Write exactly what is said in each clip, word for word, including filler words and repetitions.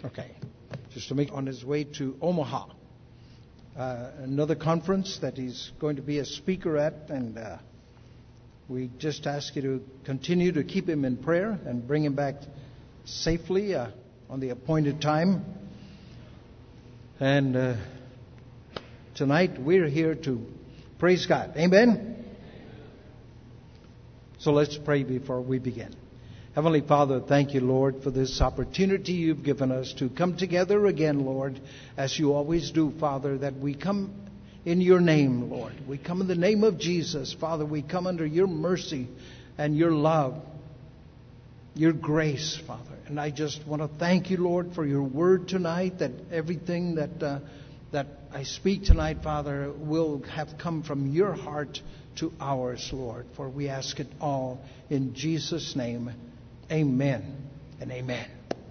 Okay. Just to make on his way to Omaha. Uh, another conference that he's going to be a speaker at, and uh, we just ask you to continue to keep him in prayer and bring him back safely uh, on the appointed time. And uh, tonight we're here to praise God. Amen? So let's pray before we begin. Heavenly Father, thank you, Lord, for this opportunity you've given us to come together again, Lord, as you always do, Father, that we come in your name, Lord. We come in the name of Jesus, Father. We come under your mercy and your love, your grace, Father. And I just want to thank you, Lord, for your word tonight, that everything that uh, that I speak tonight, Father, will have come from your heart to ours, Lord. For we ask it all in Jesus' name. Amen and amen.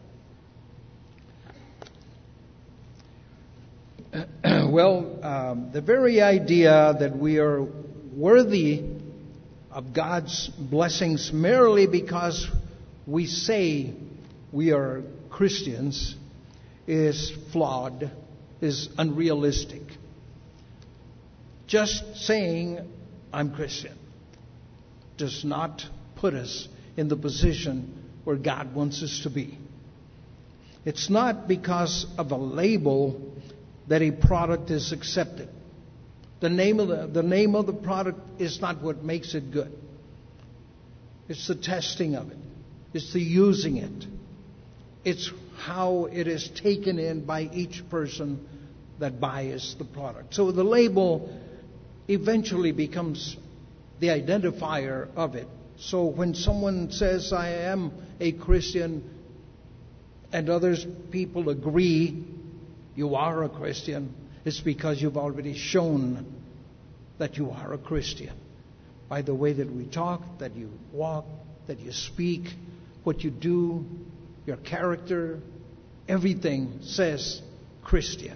Well, um, the very idea that we are worthy of God's blessings merely because we say we are Christians is flawed, is unrealistic. Just saying I'm Christian does not put us in the position where God wants us to be. It's not because of a label that a product is accepted. The name of the, the name of the product is not what makes it good. It's the testing of it. It's the using it. It's how it is taken in by each person that buys the product. So the label eventually becomes the identifier of it. So when someone says, I am a Christian, and others people agree you are a Christian, it's because you've already shown that you are a Christian. By the way that we talk, that you walk, that you speak, what you do, your character, everything says Christian.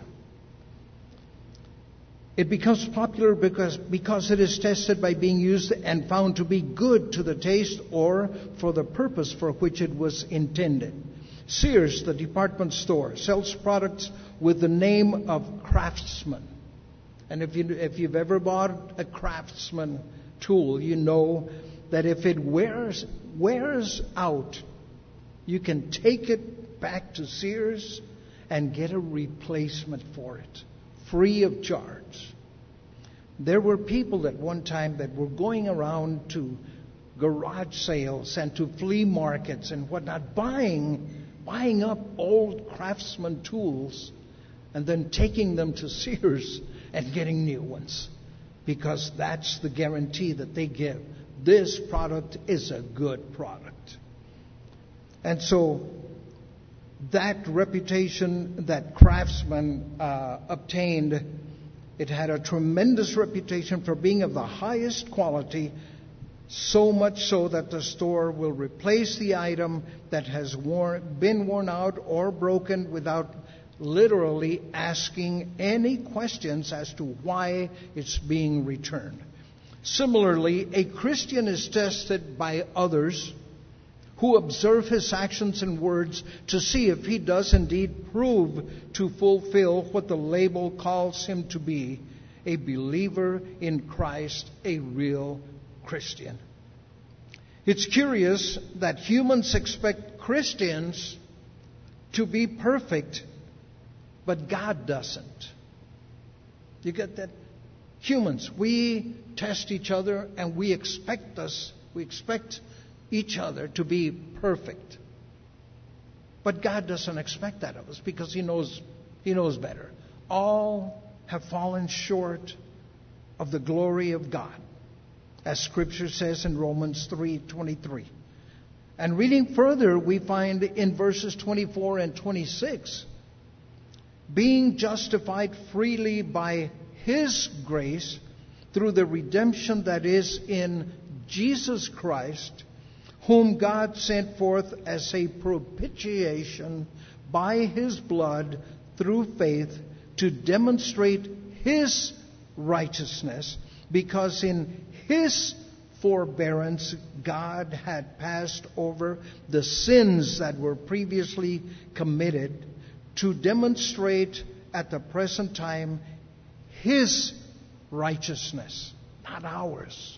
It becomes popular because, because it is tested by being used and found to be good to the taste or for the purpose for which it was intended. Sears, the department store, sells products with the name of Craftsman. And if, you, if you've ever bought a Craftsman tool, you know that if it wears, wears out, you can take it back to Sears and get a replacement for it, free of charge. There were people at one time that were going around to garage sales and to flea markets and whatnot, buying, buying up old Craftsman tools and then taking them to Sears and getting new ones, because that's the guarantee that they give. This product is a good product. And so that reputation that Craftsman uh, obtained, it had a tremendous reputation for being of the highest quality, so much so that the store will replace the item that has worn, been worn out or broken without literally asking any questions as to why it's being returned. Similarly, a Christian is tested by others who observe his actions and words to see if he does indeed prove to fulfill what the label calls him to be, a believer in Christ, a real Christian. It's curious that humans expect Christians to be perfect, but God doesn't. You get that? Humans, we test each other and we expect us, we expect each other to be perfect. But God doesn't expect that of us because He knows He knows better. All have fallen short of the glory of God, as Scripture says in Romans three twenty-three. And reading further, we find in verses twenty-four and twenty-six, being justified freely by His grace through the redemption that is in Jesus Christ, whom God sent forth as a propitiation by His blood through faith to demonstrate His righteousness, because in His forbearance God had passed over the sins that were previously committed, to demonstrate at the present time His righteousness, not ours,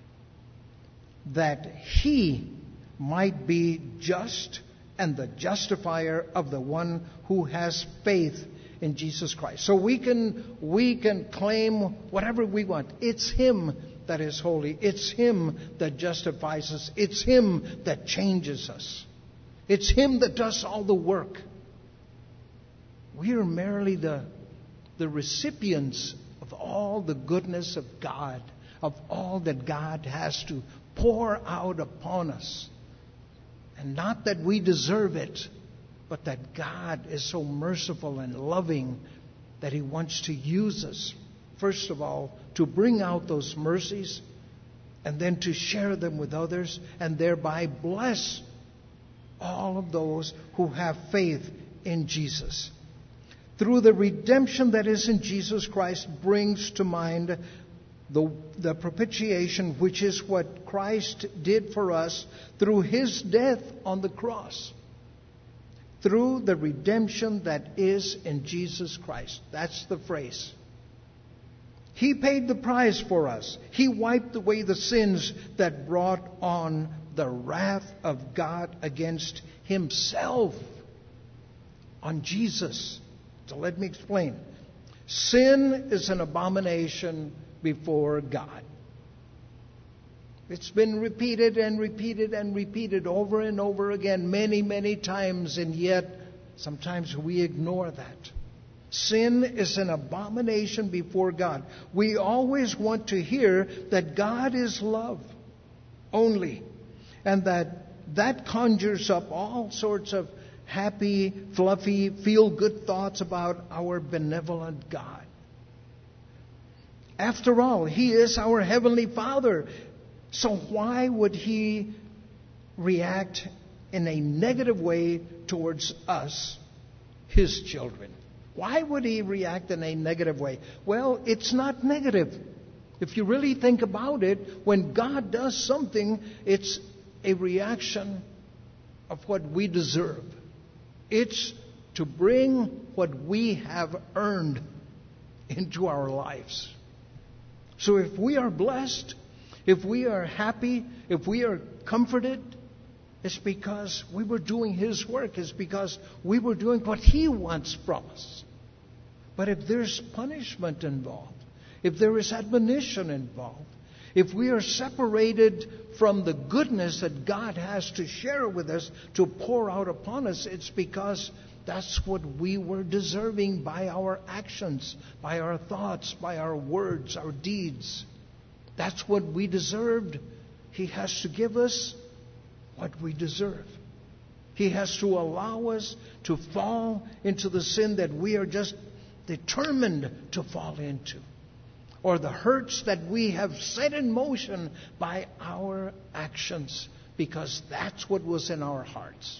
that He might be just and the justifier of the one who has faith in Jesus Christ. So we can we can claim whatever we want. It's Him that is holy. It's Him that justifies us. It's Him that changes us. It's Him that does all the work. We are merely the, the recipients of all the goodness of God, of all that God has to pour out upon us. And not that we deserve it, but that God is so merciful and loving that He wants to use us, first of all, to bring out those mercies, and then to share them with others, and thereby bless all of those who have faith in Jesus. Through the redemption that is in Jesus Christ brings to mind the, the propitiation, which is what Christ did for us through His death on the cross. Through the redemption that is in Jesus Christ. That's the phrase. He paid the price for us. He wiped away the sins that brought on the wrath of God against Himself on Jesus. So let me explain. Sin is an abomination before God. It's been repeated and repeated and repeated over and over again many, many times, and yet sometimes we ignore that. Sin is an abomination before God. We always want to hear that God is love only, and that that conjures up all sorts of happy, fluffy, feel-good thoughts about our benevolent God. After all, He is our Heavenly Father. So why would He react in a negative way towards us, His children? Why would He react in a negative way? Well, it's not negative. If you really think about it, when God does something, it's a reaction of what we deserve. It's to bring what we have earned into our lives. So if we are blessed, if we are happy, if we are comforted, it's because we were doing His work. It's because we were doing what He wants from us. But if there's punishment involved, if there is admonition involved, if we are separated from the goodness that God has to share with us, to pour out upon us, it's because that's what we were deserving by our actions, by our thoughts, by our words, our deeds. That's what we deserved. He has to give us what we deserve. He has to allow us to fall into the sin that we are just determined to fall into, or the hurts that we have set in motion by our actions, because that's what was in our hearts.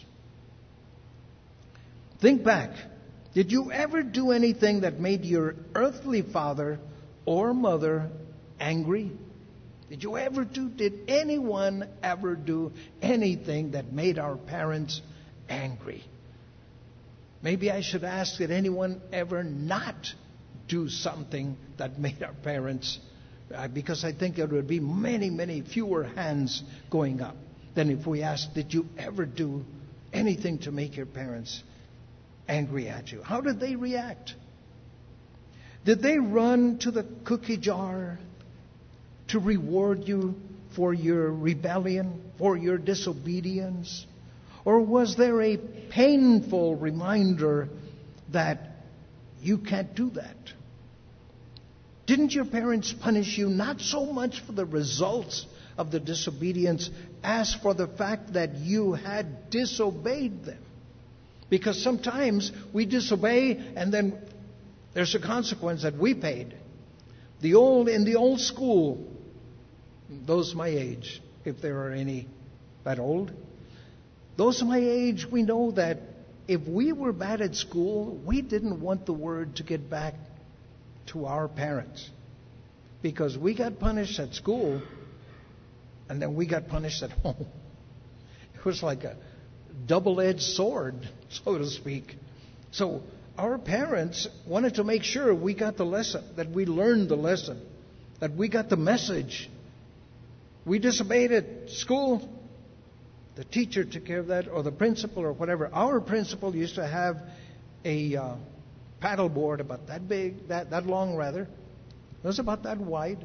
Think back. Did you ever do anything that made your earthly father or mother angry? Did you ever do, did anyone ever do anything that made our parents angry? Maybe I should ask, did anyone ever not do something that made our parents, uh, because I think there would be many, many fewer hands going up than if we asked, did you ever do anything to make your parents angry at you? How did they react? Did they run to the cookie jar to reward you for your rebellion, for your disobedience? Or was there a painful reminder that you can't do that? Didn't your parents punish you not so much for the results of the disobedience as for the fact that you had disobeyed them? Because sometimes we disobey and then there's a consequence that we paid. The old in the old school, those my age, if there are any that old, those my age, we know that if we were bad at school, we didn't want the word to get back to our parents, because we got punished at school and then we got punished at home. It was like a double-edged sword, so to speak. So our parents wanted to make sure we got the lesson, that we learned the lesson, that we got the message. We disobeyed at school. The teacher took care of that, or the principal, or whatever. Our principal used to have a uh, paddle board about that big, that, that long rather. It was about that wide.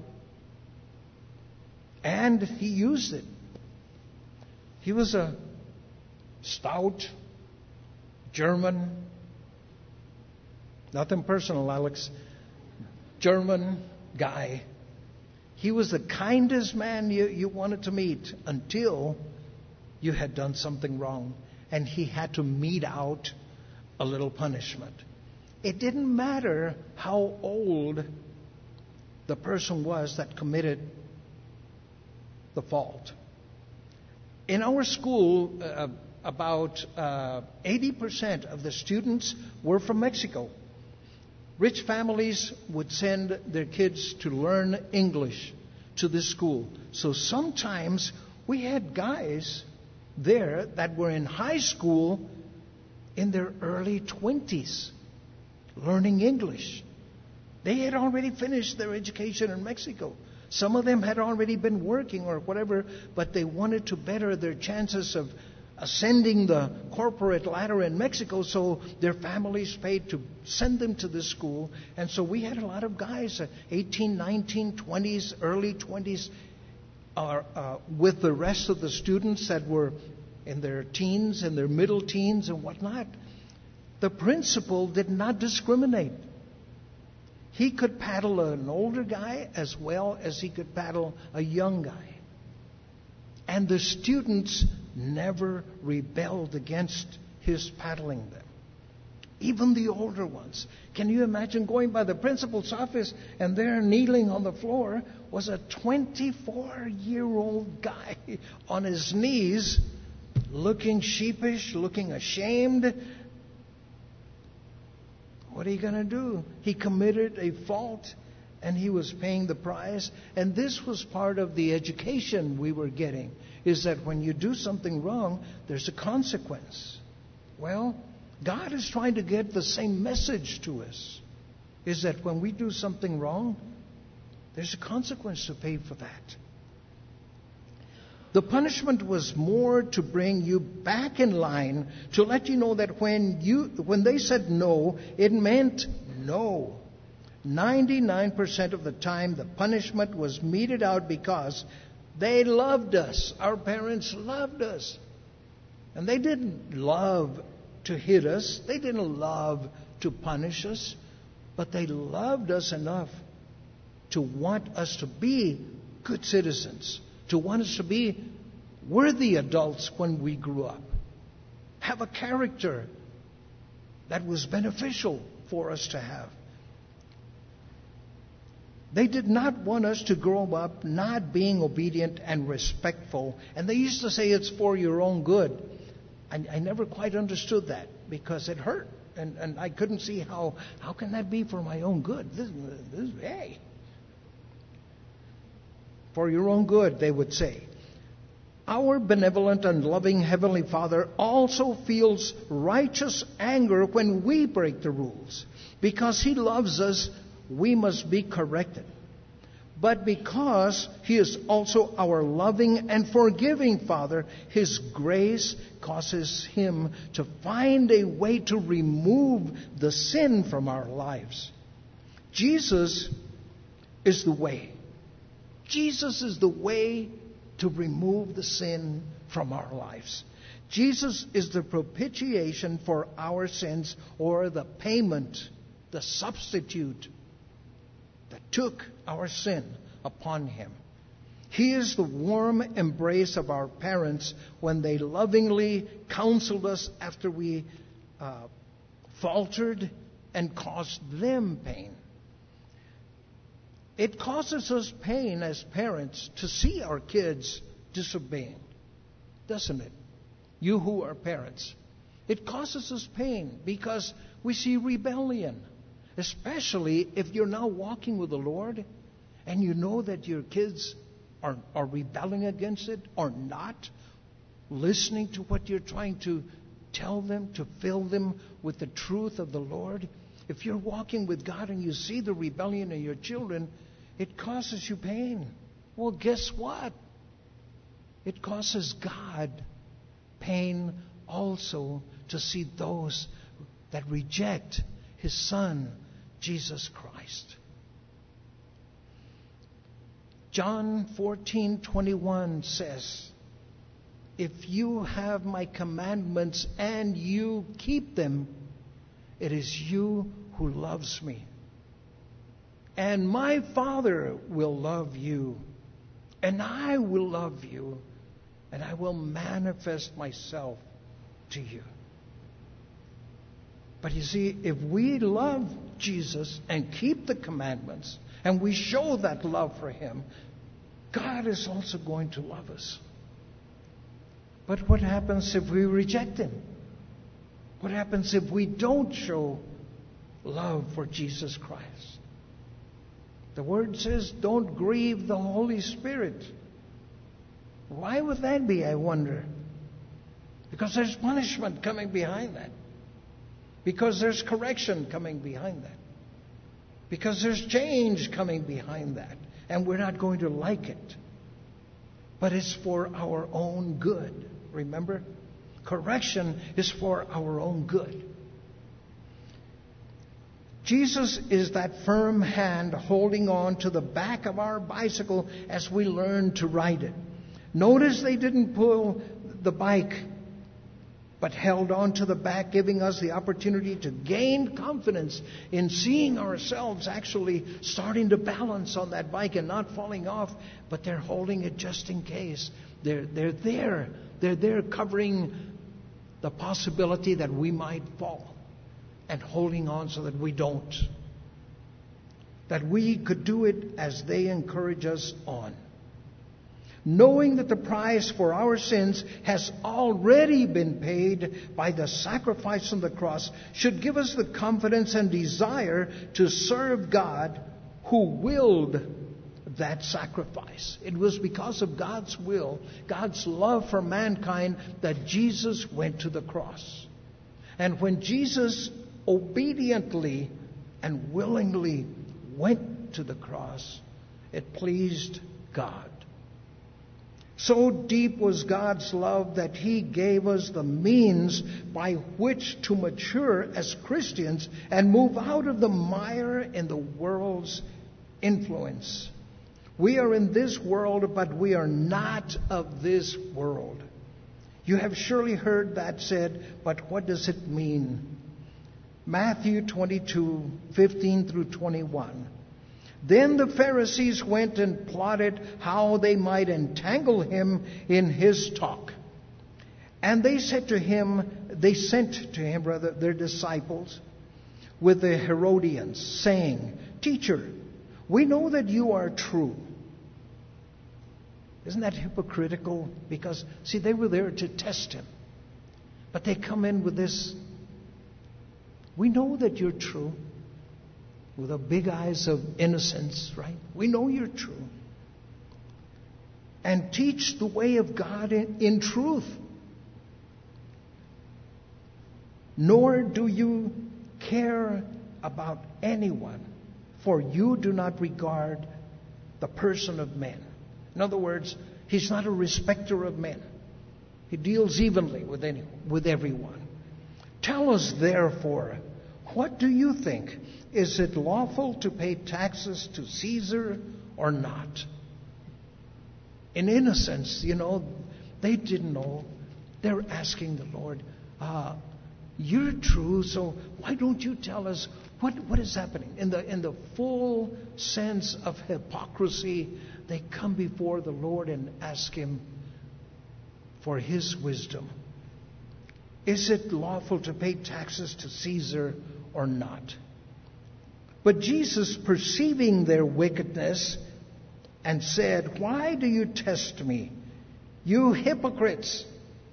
And he used it. He was a stout German, nothing personal, Alex, German guy. He was the kindest man you, you wanted to meet until you had done something wrong, and he had to mete out a little punishment. It didn't matter how old the person was that committed the fault. In our school, uh, about uh, eighty percent of the students were from Mexico. Rich families would send their kids to learn English to this school. So sometimes we had guys there that were in high school in their early twenties learning English. They had already finished their education in Mexico. Some of them had already been working or whatever, but they wanted to better their chances of ascending the corporate ladder in Mexico, so their families paid to send them to this school. And so we had a lot of guys, uh, eighteen, nineteen, twenties, early twenties, uh, uh, with the rest of the students that were in their teens and their middle teens and whatnot. The principal did not discriminate. He could paddle an older guy as well as he could paddle a young guy. And the students never rebelled against his paddling them. Even the older ones. Can you imagine going by the principal's office and there kneeling on the floor was a twenty-four-year-old guy on his knees, looking sheepish, looking ashamed. What are you going to do? He committed a fault and he was paying the price. And this was part of the education we were getting, is that when you do something wrong, there's a consequence. Well, God is trying to get the same message to us, is that when we do something wrong, there's a consequence to pay for that. The punishment was more to bring you back in line, to let you know that when you when they said no, it meant no. ninety-nine percent of the time, the punishment was meted out because they loved us. Our parents loved us. And they didn't love to hit us. They didn't love to punish us. But they loved us enough to want us to be good citizens, to want us to be worthy adults when we grew up, have a character that was beneficial for us to have. They did not want us to grow up not being obedient and respectful. And they used to say it's for your own good. I, I never quite understood that because it hurt. And, and I couldn't see how, how can that be for my own good? This, this, hey. For your own good, they would say. Our benevolent and loving Heavenly Father also feels righteous anger when we break the rules. Because He loves us, we must be corrected. But because He is also our loving and forgiving Father, His grace causes Him to find a way to remove the sin from our lives. Jesus is the way. Jesus is the way to remove the sin from our lives. Jesus is the propitiation for our sins, or the payment, the substitute that took our sin upon Him. He is the warm embrace of our parents when they lovingly counseled us after we uh, faltered and caused them pain. It causes us pain as parents to see our kids disobeying, doesn't it? You who are parents. It causes us pain because we see rebellion, especially if you're now walking with the Lord and you know that your kids are, are rebelling against it or not listening to what you're trying to tell them, to fill them with the truth of the Lord? If you're walking with God and you see the rebellion in your children, it causes you pain. Well, guess what? It causes God pain also to see those that reject His Son, Jesus Christ. John fourteen twenty-one says, if you have my commandments and you keep them, it is you who loves me. And my Father will love you, and I will love you, and I will manifest myself to you. But you see, if we love Jesus and keep the commandments, and we show that love for Him, God is also going to love us. But what happens if we reject Him? What happens if we don't show love for Jesus Christ? The Word says, don't grieve the Holy Spirit. Why would that be, I wonder? Because there's punishment coming behind that. Because there's correction coming behind that. Because there's change coming behind that. And we're not going to like it. But it's for our own good. Remember? Correction is for our own good. Jesus is that firm hand holding on to the back of our bicycle as we learn to ride it. Notice they didn't pull the bike, but held on to the back, giving us the opportunity to gain confidence in seeing ourselves actually starting to balance on that bike and not falling off, but they're holding it just in case. They're, they're there. They're there covering the possibility that we might fall and holding on so that we don't. That we could do it as they encourage us on. Knowing that the price for our sins has already been paid by the sacrifice on the cross should give us the confidence and desire to serve God who willed that sacrifice. It was because of God's will, God's love for mankind, that Jesus went to the cross. And when Jesus obediently and willingly went to the cross, it pleased God. So deep was God's love that He gave us the means by which to mature as Christians and move out of the mire in the world's influence. We are in this world, but we are not of this world. You have surely heard that said, but what does it mean? Matthew twenty-two, fifteen through twenty-one. Then the Pharisees went and plotted how they might entangle Him in His talk. And they said to him, they sent to him, rather, their disciples with the Herodians, saying, Teacher, we know that you are true. Isn't that hypocritical? Because, see, they were there to test Him. But they come in with this, we know that you're true. With the big eyes of innocence, right? We know you're true. And teach the way of God in, in truth. Nor do you care about anyone, for you do not regard the person of men. In other words, He's not a respecter of men. He deals evenly with any, with everyone. Tell us, therefore, what do you think? Is it lawful to pay taxes to Caesar or not? In innocence, you know, they didn't know. They're asking the Lord, uh, you're true, so why don't you tell us what, what is happening? In the, in the full sense of hypocrisy, they come before the Lord and ask Him for His wisdom. Is it lawful to pay taxes to Caesar or not? But Jesus, perceiving their wickedness, and said, Why do you test me, you hypocrites?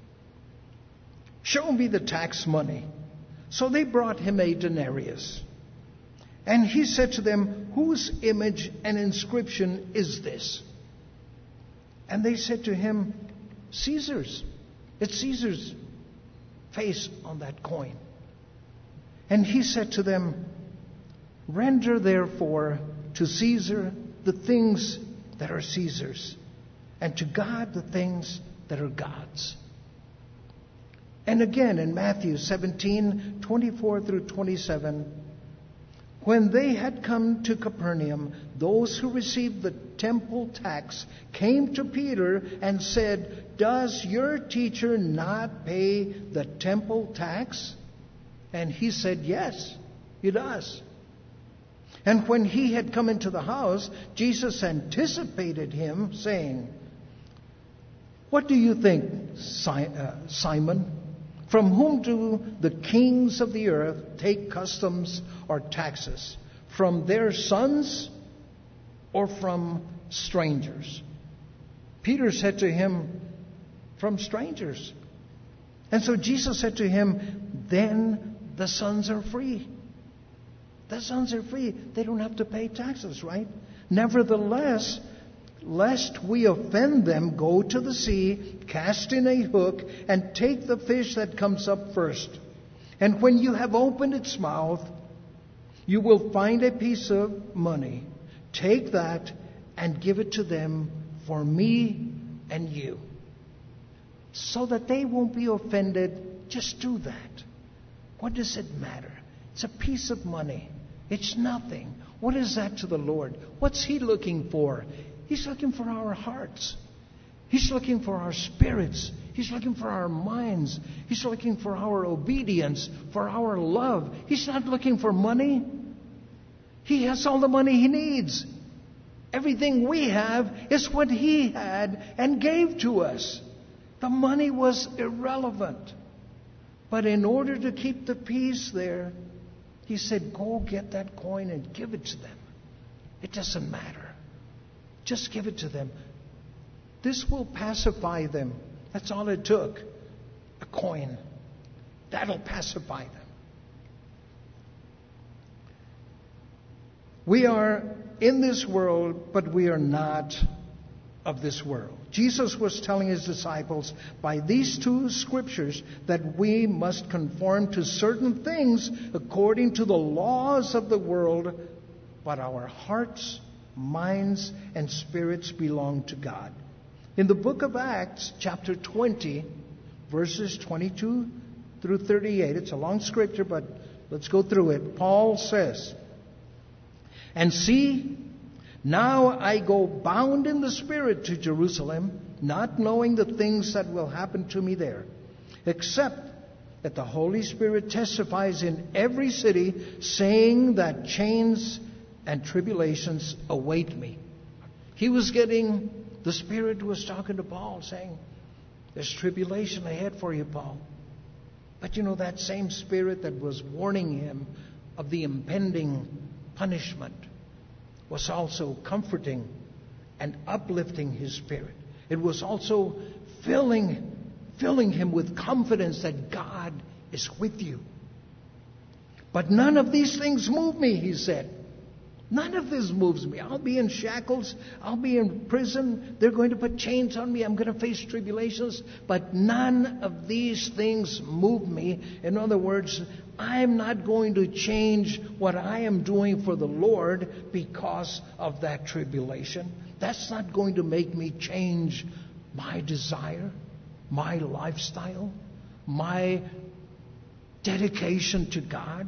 Show me the tax money. So they brought Him a denarius. And He said to them, Whose image and inscription is this? And they said to Him, Caesar's. It's Caesar's. face on that coin. And he said to them, "Render therefore to Caesar the things that are Caesar's, and to God the things that are God's." And again in Matthew seventeen, twenty-four through twenty-seven, when they had come to Capernaum, those who received the temple tax came to Peter and said, "Does your teacher not pay the temple tax?" And he said, "Yes, he does." And when he had come into the house, Jesus anticipated him, saying, "What do you think, Simon? From whom do the kings of the earth take customs or taxes? From their sons or from strangers?" Peter said to him, "From strangers." And so Jesus said to him, "Then the sons are free." The sons are free. They don't have to pay taxes, right? "Nevertheless, lest we offend them, go to the sea, cast in a hook, and take the fish that comes up first. And when you have opened its mouth, you will find a piece of money. Take that and give it to them for me and you." So that they won't be offended, just do that. What does it matter? It's a piece of money. It's nothing. What is that to the Lord? What's He looking for? He's looking for our hearts. He's looking for our spirits. He's looking for our minds. He's looking for our obedience, for our love. He's not looking for money. He has all the money He needs. Everything we have is what He had and gave to us. The money was irrelevant. But in order to keep the peace there, He said, "Go get that coin and give it to them. It doesn't matter. Just give it to them. This will pacify them." That's all it took. A coin. That'll pacify them. We are in this world, but we are not of this world. Jesus was telling His disciples by these two scriptures that we must conform to certain things according to the laws of the world, but our hearts, minds, and spirits belong to God. In the book of Acts, chapter twenty, verses twenty-two through thirty-eight, it's a long scripture, but let's go through it. Paul says, "And see, now I go bound in the Spirit to Jerusalem, not knowing the things that will happen to me there, except that the Holy Spirit testifies in every city, saying that chains and tribulations await me." He was getting, the Spirit was talking to Paul, saying, "There's tribulation ahead for you, Paul." But you know, that same Spirit that was warning him of the impending punishment was also comforting and uplifting his spirit. It was also filling, filling him with confidence that God is with you. "But none of these things move me," he said. "None of this moves me. I'll be in shackles. I'll be in prison. They're going to put chains on me. I'm going to face tribulations. But none of these things move me." In other words, I'm not going to change what I am doing for the Lord because of that tribulation. That's not going to make me change my desire, my lifestyle, my dedication to God.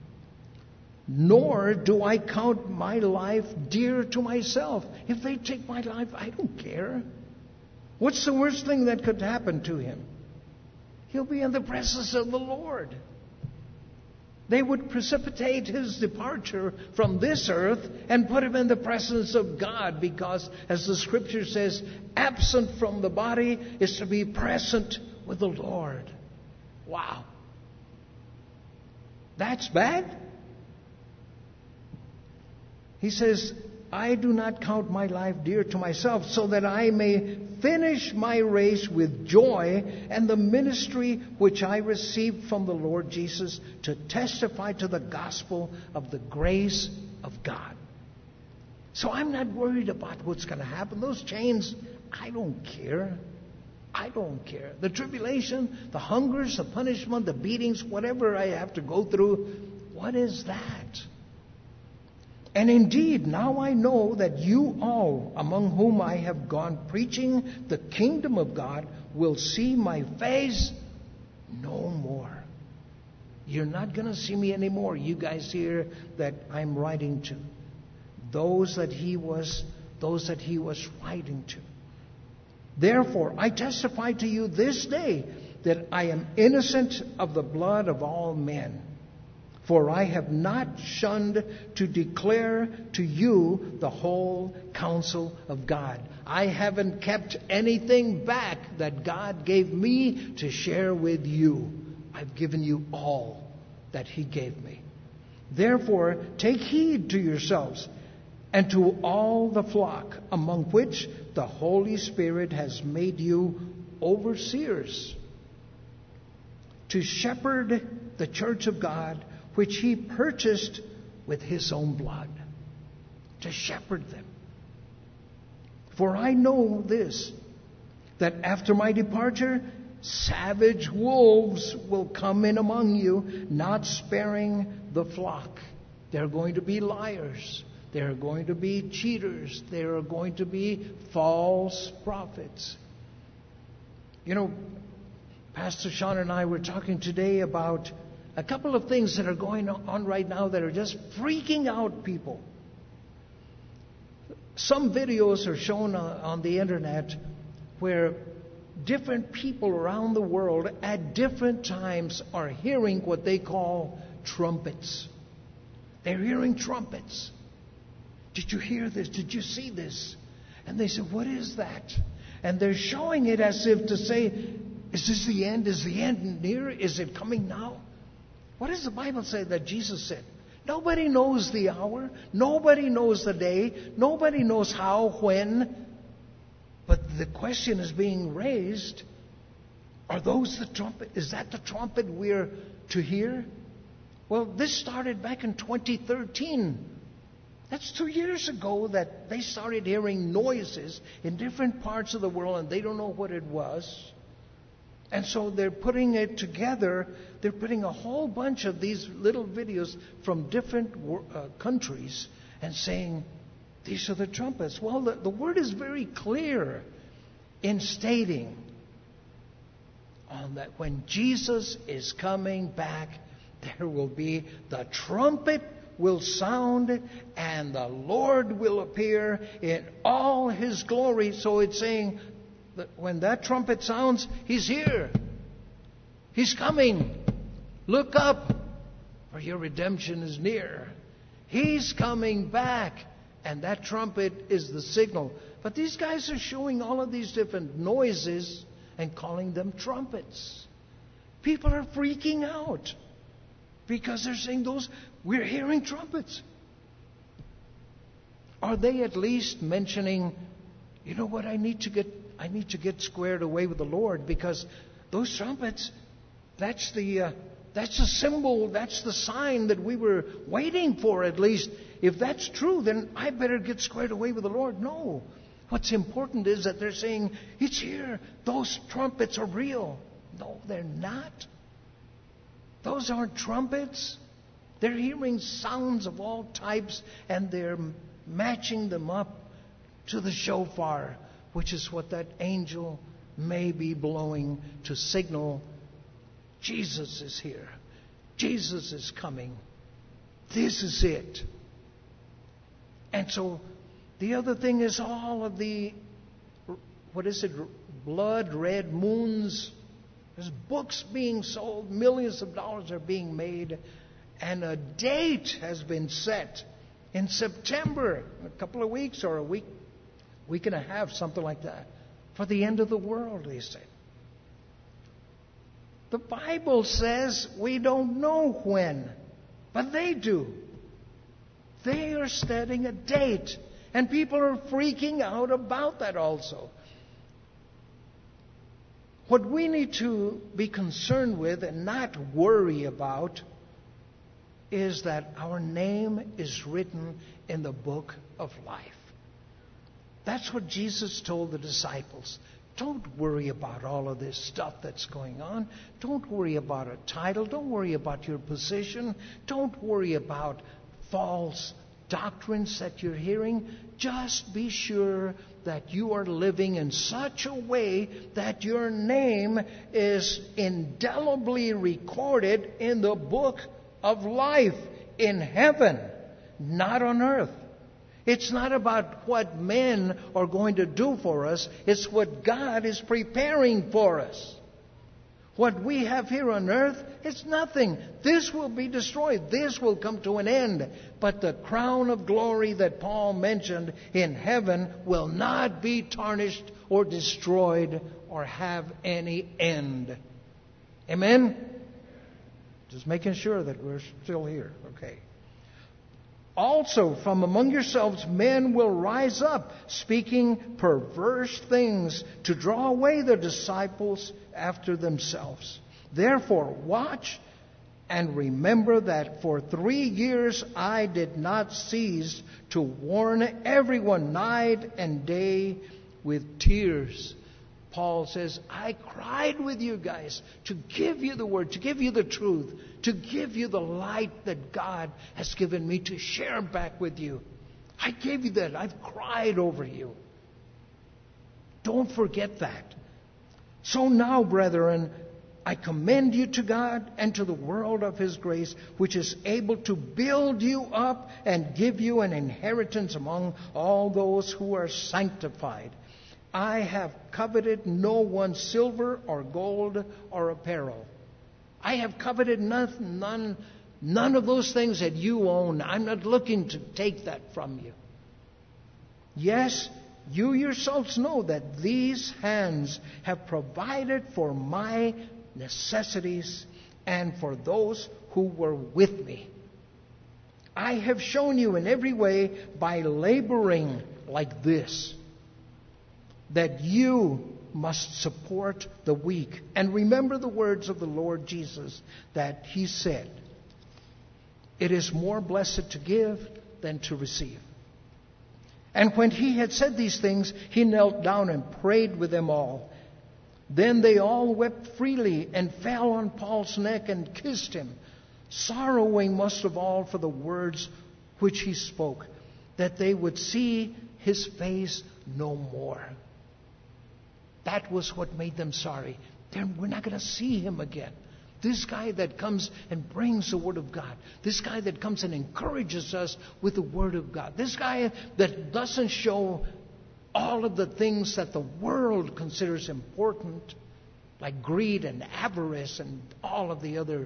"Nor do I count my life dear to myself." If they take my life, I don't care. What's the worst thing that could happen to him? He'll be in the presence of the Lord. They would precipitate his departure from this earth and put him in the presence of God, because, as the Scripture says, absent from the body is to be present with the Lord. Wow. That's bad? He says, "I do not count my life dear to myself, so that I may finish my race with joy and the ministry which I received from the Lord Jesus to testify to the gospel of the grace of God." So I'm not worried about what's going to happen. Those chains, I don't care. I don't care. The tribulation, the hungers, the punishment, the beatings, whatever I have to go through, what is that? And indeed, now I know that you all, among whom I have gone preaching the kingdom of God, will see my face no more. You're not going to see me anymore, you guys here that I'm writing to. Those that he was, those that he was writing to. Therefore, I testify to you this day that I am innocent of the blood of all men. For I have not shunned to declare to you the whole counsel of God. I haven't kept anything back that God gave me to share with you. I've given you all that he gave me. Therefore, take heed to yourselves and to all the flock among which the Holy Spirit has made you overseers, to shepherd the church of God, which he purchased with his own blood. To shepherd them. For I know this, that after my departure, savage wolves will come in among you, not sparing the flock. They're going to be liars. There are going to be cheaters. There are going to be false prophets. You know, Pastor Sean and I were talking today about a couple of things that are going on right now that are just freaking out people. Some videos are shown on the internet where different people around the world at different times are hearing what they call trumpets. They're hearing trumpets. Did you hear this? Did you see this? And they said, what is that? And they're showing it as if to say, is this the end? Is the end near? Is it coming now? What does the Bible say that Jesus said? Nobody knows the hour. Nobody knows the day. Nobody knows how, when. But the question is being raised, are those the trumpet? Is that the trumpet we're to hear? Well, this started back in twenty thirteen. That's two years ago that they started hearing noises in different parts of the world and they don't know what it was. And so they're putting it together. They're putting a whole bunch of these little videos from different uh, countries and saying, these are the trumpets. Well, the, the word is very clear in stating on that when Jesus is coming back, there will be the trumpet will sound and the Lord will appear in all his glory. So it's saying that when that trumpet sounds, he's here. He's coming. Look up, for your redemption is near. He's coming back. And that trumpet is the signal. But these guys are showing all of these different noises and calling them trumpets. People are freaking out because they're saying those, we're hearing trumpets. Are they at least mentioning, you know what, I need to get I need to get squared away with the Lord, because those trumpets, that's the uh, that's the symbol, that's the sign that we were waiting for at least. If that's true, then I better get squared away with the Lord. No. What's important is that they're saying, it's here. Those trumpets are real. No, they're not. Those aren't trumpets. They're hearing sounds of all types, and they're matching them up to the shofar, which is what that angel may be blowing to signal Jesus is here. Jesus is coming. This is it. And so the other thing is all of the, what is it, blood red moons. There's books being sold. Millions of dollars are being made. And a date has been set in September, a couple of weeks or a week, week and a half, something like that, for the end of the world, they say. The Bible says we don't know when, but they do. They are setting a date, and people are freaking out about that also. What we need to be concerned with and not worry about is that our name is written in the book of life. That's what Jesus told the disciples. Don't worry about all of this stuff that's going on. Don't worry about a title. Don't worry about your position. Don't worry about false doctrines that you're hearing. Just be sure that you are living in such a way that your name is indelibly recorded in the book of life in heaven, not on earth. It's not about what men are going to do for us. It's what God is preparing for us. What we have here on earth is nothing. This will be destroyed. This will come to an end. But the crown of glory that Paul mentioned in heaven will not be tarnished or destroyed or have any end. Amen? Just making sure that we're still here. Okay. Also, from among yourselves, men will rise up, speaking perverse things, to draw away their disciples after themselves. Therefore, watch and remember that for three years I did not cease to warn everyone night and day with tears. Paul says, I cried with you guys to give you the word, to give you the truth, to give you the light that God has given me to share back with you. I gave you that. I've cried over you. Don't forget that. So now, brethren, I commend you to God and to the world of His grace, which is able to build you up and give you an inheritance among all those who are sanctified. I have coveted no one's silver or gold or apparel. I have coveted none, none, none of those things that you own. I'm not looking to take that from you. Yes, you yourselves know that these hands have provided for my necessities and for those who were with me. I have shown you in every way by laboring like this that you must support the weak. And remember the words of the Lord Jesus that He said, it is more blessed to give than to receive. And when He had said these things, He knelt down and prayed with them all. Then they all wept freely and fell on Paul's neck and kissed him, sorrowing most of all for the words which he spoke, that they would see his face no more. That was what made them sorry. Then we're not going to see him again. This guy that comes and brings the Word of God. This guy that comes and encourages us with the Word of God. This guy that doesn't show all of the things that the world considers important, like greed and avarice and all of the other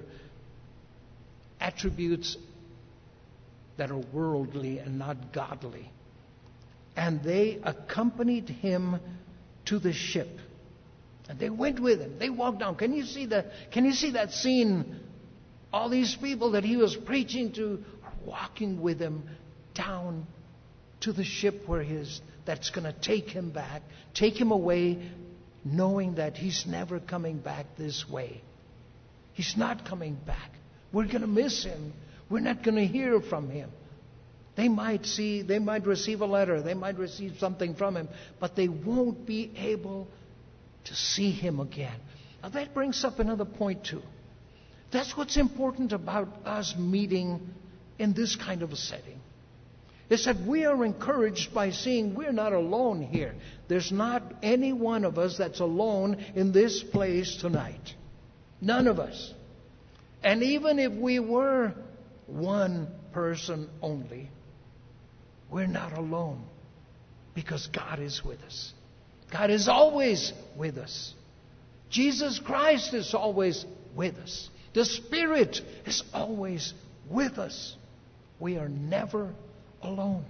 attributes that are worldly and not godly. And they accompanied him to the ship. And they went with him. They walked down. Can you see the can you see that scene? All these people that he was preaching to are walking with him down to the ship where his that's going to take him back, take him away, knowing that he's never coming back this way. He's not coming back. We're going to miss him. We're not going to hear from him. They might see, they might receive a letter, they might receive something from him, but they won't be able to see him again. Now that brings up another point too. That's what's important about us meeting in this kind of a setting. It's that we are encouraged by seeing we're not alone here. There's not any one of us that's alone in this place tonight. None of us. And even if we were one person only, we're not alone because God is with us. God is always with us. Jesus Christ is always with us. The Spirit is always with us. We are never alone.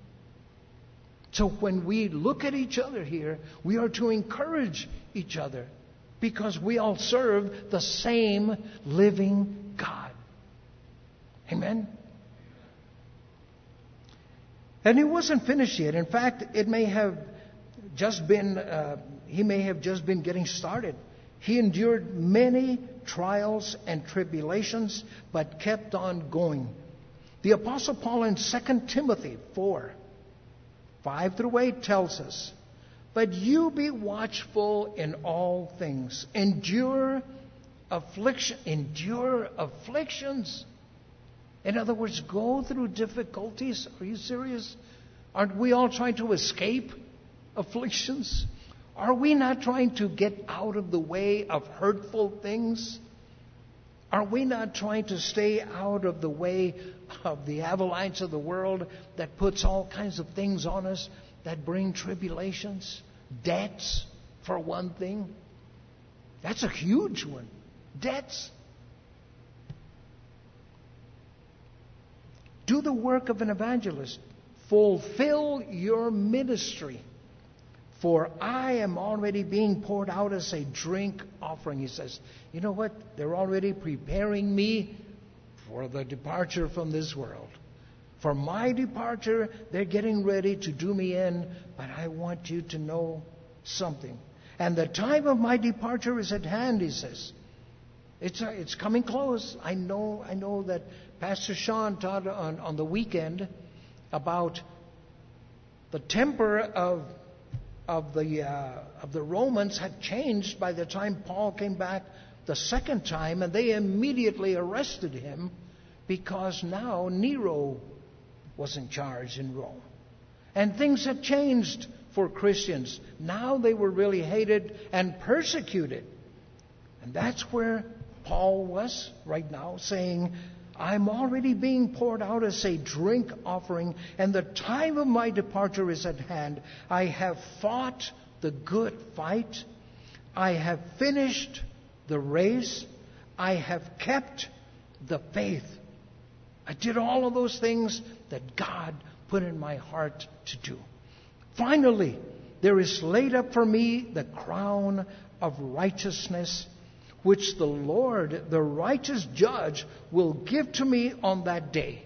So when we look at each other here, we are to encourage each other because we all serve the same living God. Amen? And it wasn't finished yet. In fact, it may have just been, uh, he may have just been getting started. He endured many trials and tribulations, but kept on going. The Apostle Paul in Second Timothy four, five through eight tells us, But you be watchful in all things. Endure affliction. Endure afflictions. In other words, go through difficulties. Are you serious? Aren't we all trying to escape afflictions? Are we not trying to get out of the way of hurtful things? Are we not trying to stay out of the way of the avalanche of the world that puts all kinds of things on us that bring tribulations? Debts, for one thing. That's a huge one. Debts. Do the work of an evangelist. Fulfill your ministry. For I am already being poured out as a drink offering. He says, you know what? They're already preparing me for the departure from this world. For my departure, they're getting ready to do me in, but I want you to know something. And the time of my departure is at hand, he says. It's, uh, it's coming close. I know, I know that Pastor Sean taught on, on the weekend about the temper of of the uh, of the Romans had changed by the time Paul came back the second time, and they immediately arrested him because now Nero was in charge in Rome. And things had changed for Christians. Now they were really hated and persecuted. And that's where Paul was right now, saying, I'm already being poured out as a drink offering, and the time of my departure is at hand. I have fought the good fight. I have finished the race. I have kept the faith. I did all of those things that God put in my heart to do. Finally, there is laid up for me the crown of righteousness, which the Lord, the righteous judge, will give to me on that day.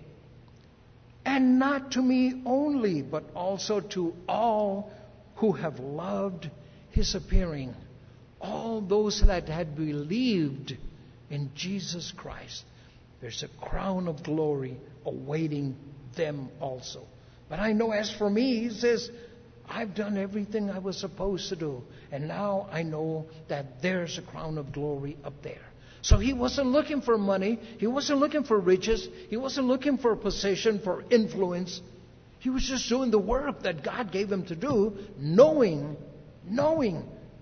And not to me only, but also to all who have loved his appearing. All those that had believed in Jesus Christ. There's a crown of glory awaiting them also. But I know as for me, he says, I've done everything I was supposed to do. And now I know that there's a crown of glory up there. So he wasn't looking for money. He wasn't looking for riches. He wasn't looking for position, for influence. He was just doing the work that God gave him to do, knowing, knowing.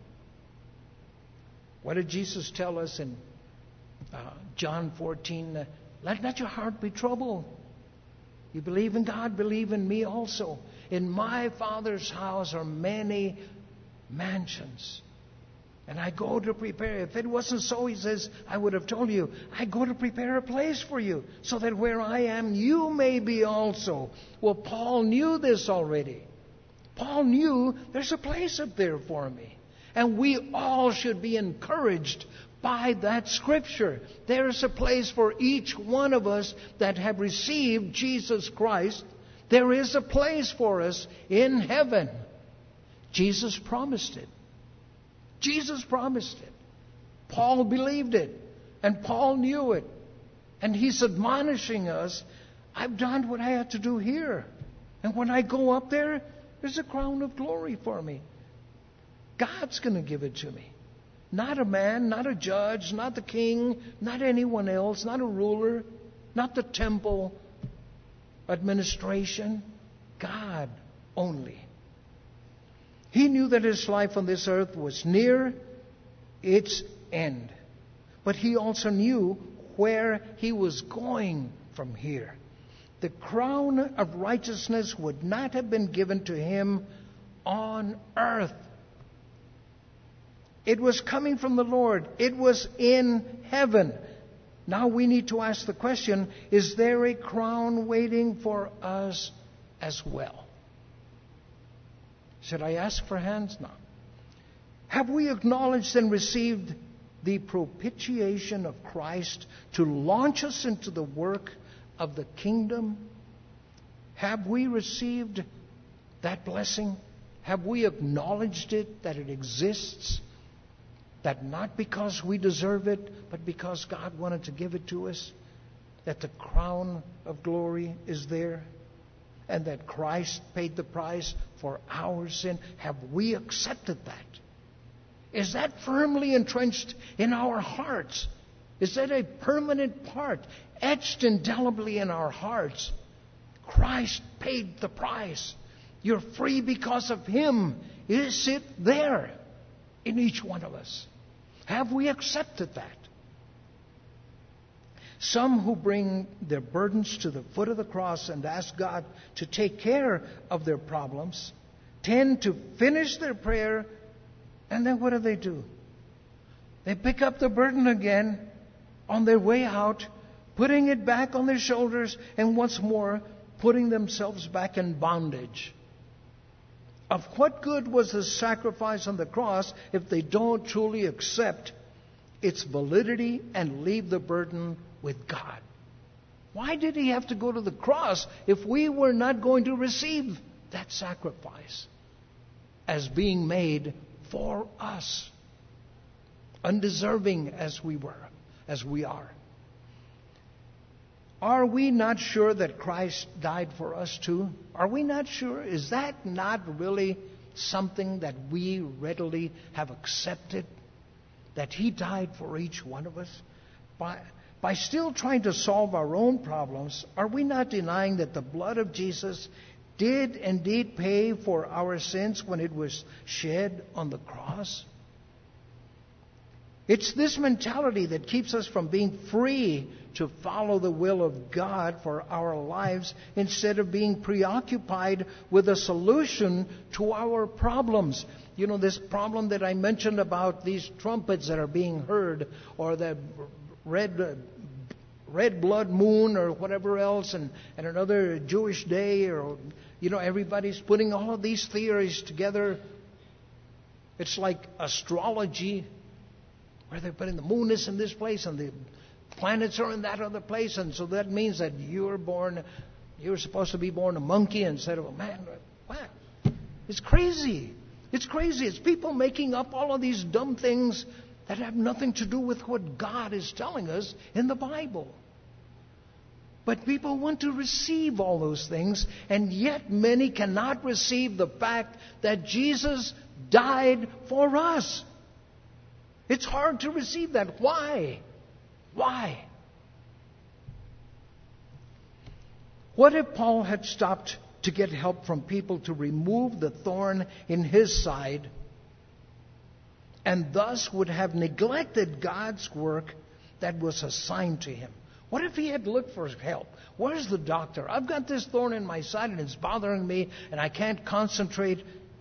What did Jesus tell us in uh, John fourteen? Uh, Let not your heart be troubled. You believe in God, believe in me also. In my Father's house are many mansions. And I go to prepare. If it wasn't so, he says, I would have told you, I go to prepare a place for you, so that where I am, you may be also. Well, Paul knew this already. Paul knew there's a place up there for me. And we all should be encouraged by that scripture. There's a place for each one of us that have received Jesus Christ. There is a place for us in heaven. Jesus promised it. Jesus promised it. Paul believed it. And Paul knew it. And he's admonishing us, I've done what I had to do here. And when I go up there, there's a crown of glory for me. God's going to give it to me. Not a man, not a judge, not the king, not anyone else, not a ruler, not the temple administration. God only. He knew that his life on this earth was near its end. But he also knew where he was going from here. The crown of righteousness would not have been given to him on earth. It was coming from the Lord. It was in heaven. Now we need to ask the question, is there a crown waiting for us as well? Should I ask for hands now? Have we acknowledged and received the propitiation of Christ to launch us into the work of the kingdom? Have we received that blessing? Have we acknowledged it, that it exists? That not because we deserve it, but because God wanted to give it to us, that the crown of glory is there. and that Christ paid the price for our sin? Have we accepted that? Is that firmly entrenched in our hearts? Is that a permanent part, etched indelibly in our hearts? Christ paid the price. You're free because of Him. Is it there in each one of us? Have we accepted that? Some who bring their burdens to the foot of the cross and ask God to take care of their problems tend to finish their prayer, and then what do they do? They pick up the burden again on their way out, putting it back on their shoulders, and once more putting themselves back in bondage. Of what good was the sacrifice on the cross if they don't truly accept its validity and leave the burden with God? Why did He have to go to the cross if we were not going to receive that sacrifice as being made for us, undeserving as we were, as we are? Are we not sure that Christ died for us too? Are we not sure? Is that not really something that we readily have accepted? That He died for each one of us? By, by still trying to solve our own problems, are we not denying that the blood of Jesus did indeed pay for our sins when it was shed on the cross? It's this mentality that keeps us from being free to follow the will of God for our lives instead of being preoccupied with a solution to our problems. You know, this problem that I mentioned about these trumpets that are being heard, or the red red blood moon, or whatever else, and, and another Jewish day, or, you know, everybody's putting all of these theories together. It's like astrology, where they're putting the moon is in this place and the planets are in that other place, and so that means that you're born, you're supposed to be born a monkey instead of a man. What? It's crazy. It's crazy. It's people making up all of these dumb things that have nothing to do with what God is telling us in the Bible. But people want to receive all those things, and yet many cannot receive the fact that Jesus died for us. It's hard to receive that. Why? Why? What if Paul had stopped to get help from people to remove the thorn in his side, and thus would have neglected God's work that was assigned to him? What if he had looked for help? Where's the doctor? I've got this thorn in my side and it's bothering me and I can't concentrate.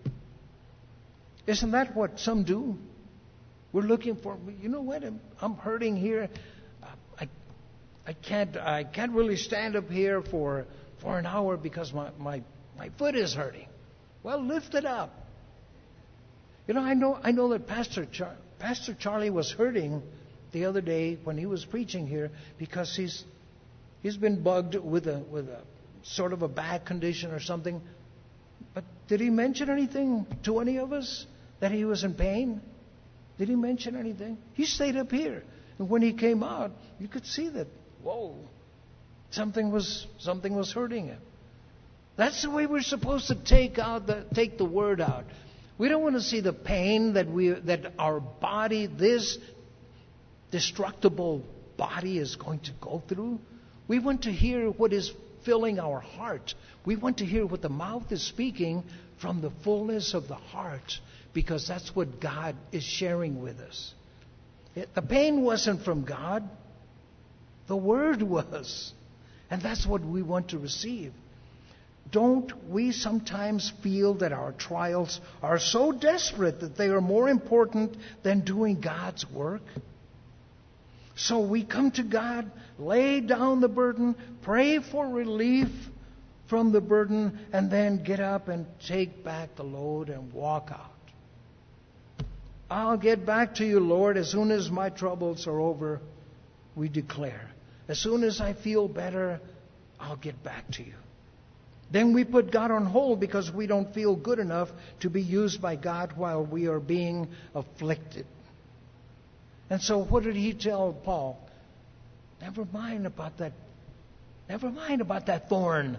Isn't that what some do? We're looking for, you know what, I'm, I'm hurting here. I, I can't I can't really stand up here for for an hour because my, my, my foot is hurting. Well, lift it up. You know, I know I know that Pastor Char- Pastor Charlie was hurting the other day when he was preaching here because he's he's been bugged with a with a sort of a back condition or something. But did he mention anything to any of us that he was in pain? Did he mention anything? He stayed up here. And when he came out, you could see that, whoa, something was something was hurting him. That's the way we're supposed to take out the take the word out. We don't want to see the pain that we that our body, this destructible body, is going to go through. We want to hear what is filling our heart. We want to hear what the mouth is speaking from the fullness of the heart, because that's what God is sharing with us. It, the pain wasn't from God. The Word was. And that's what we want to receive. Don't we sometimes feel that our trials are so desperate that they are more important than doing God's work? So we come to God, lay down the burden, pray for relief from the burden, and then get up and take back the load and walk out. I'll get back to you, Lord, as soon as my troubles are over, we declare. As soon as I feel better, I'll get back to you. Then we put God on hold because we don't feel good enough to be used by God while we are being afflicted. And so what did he tell Paul? Never mind about that. Never mind about that thorn.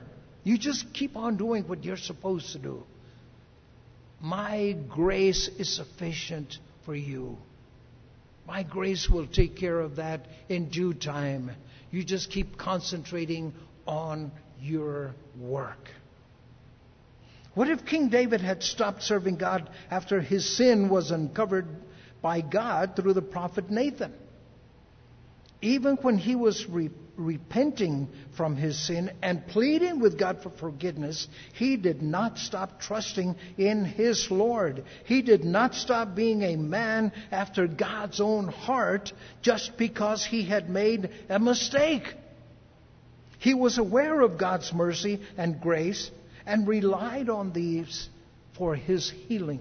You just keep on doing what you're supposed to do. My grace is sufficient for you. My grace will take care of that in due time. You just keep concentrating on your work. What if King David had stopped serving God after his sin was uncovered by God through the prophet Nathan? Even when he was re- repenting from his sin and pleading with God for forgiveness, he did not stop trusting in his Lord. He did not stop being a man after God's own heart just because he had made a mistake. He was aware of God's mercy and grace and relied on these for his healing.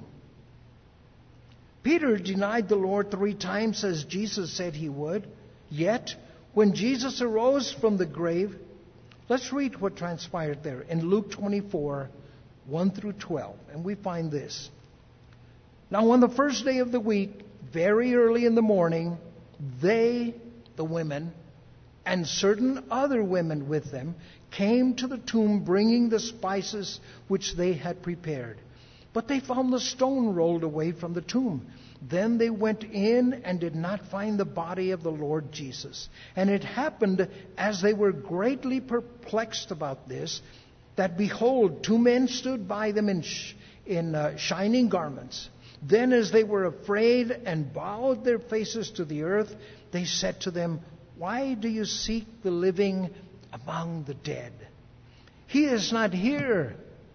Peter denied the Lord three times as Jesus said he would. Yet, when Jesus arose from the grave, let's read what transpired there in Luke twenty-four, one through twelve. And we find this. Now on the first day of the week, very early in the morning, they, the women, and certain other women with them, came to the tomb bringing the spices which they had prepared. But they found the stone rolled away from the tomb. Then they went in and did not find the body of the Lord Jesus. And it happened, as they were greatly perplexed about this, that behold, two men stood by them in, sh- in uh, shining garments. Then as they were afraid and bowed their faces to the earth, they said to them, "Why do you seek the living among the dead? He is not here,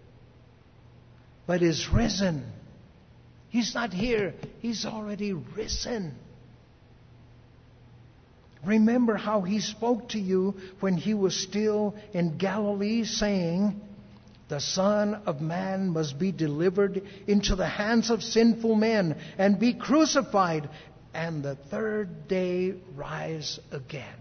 but is risen." He's not here. He's already risen. Remember how he spoke to you when he was still in Galilee, saying, "The Son of Man must be delivered into the hands of sinful men and be crucified, and the third day rise again."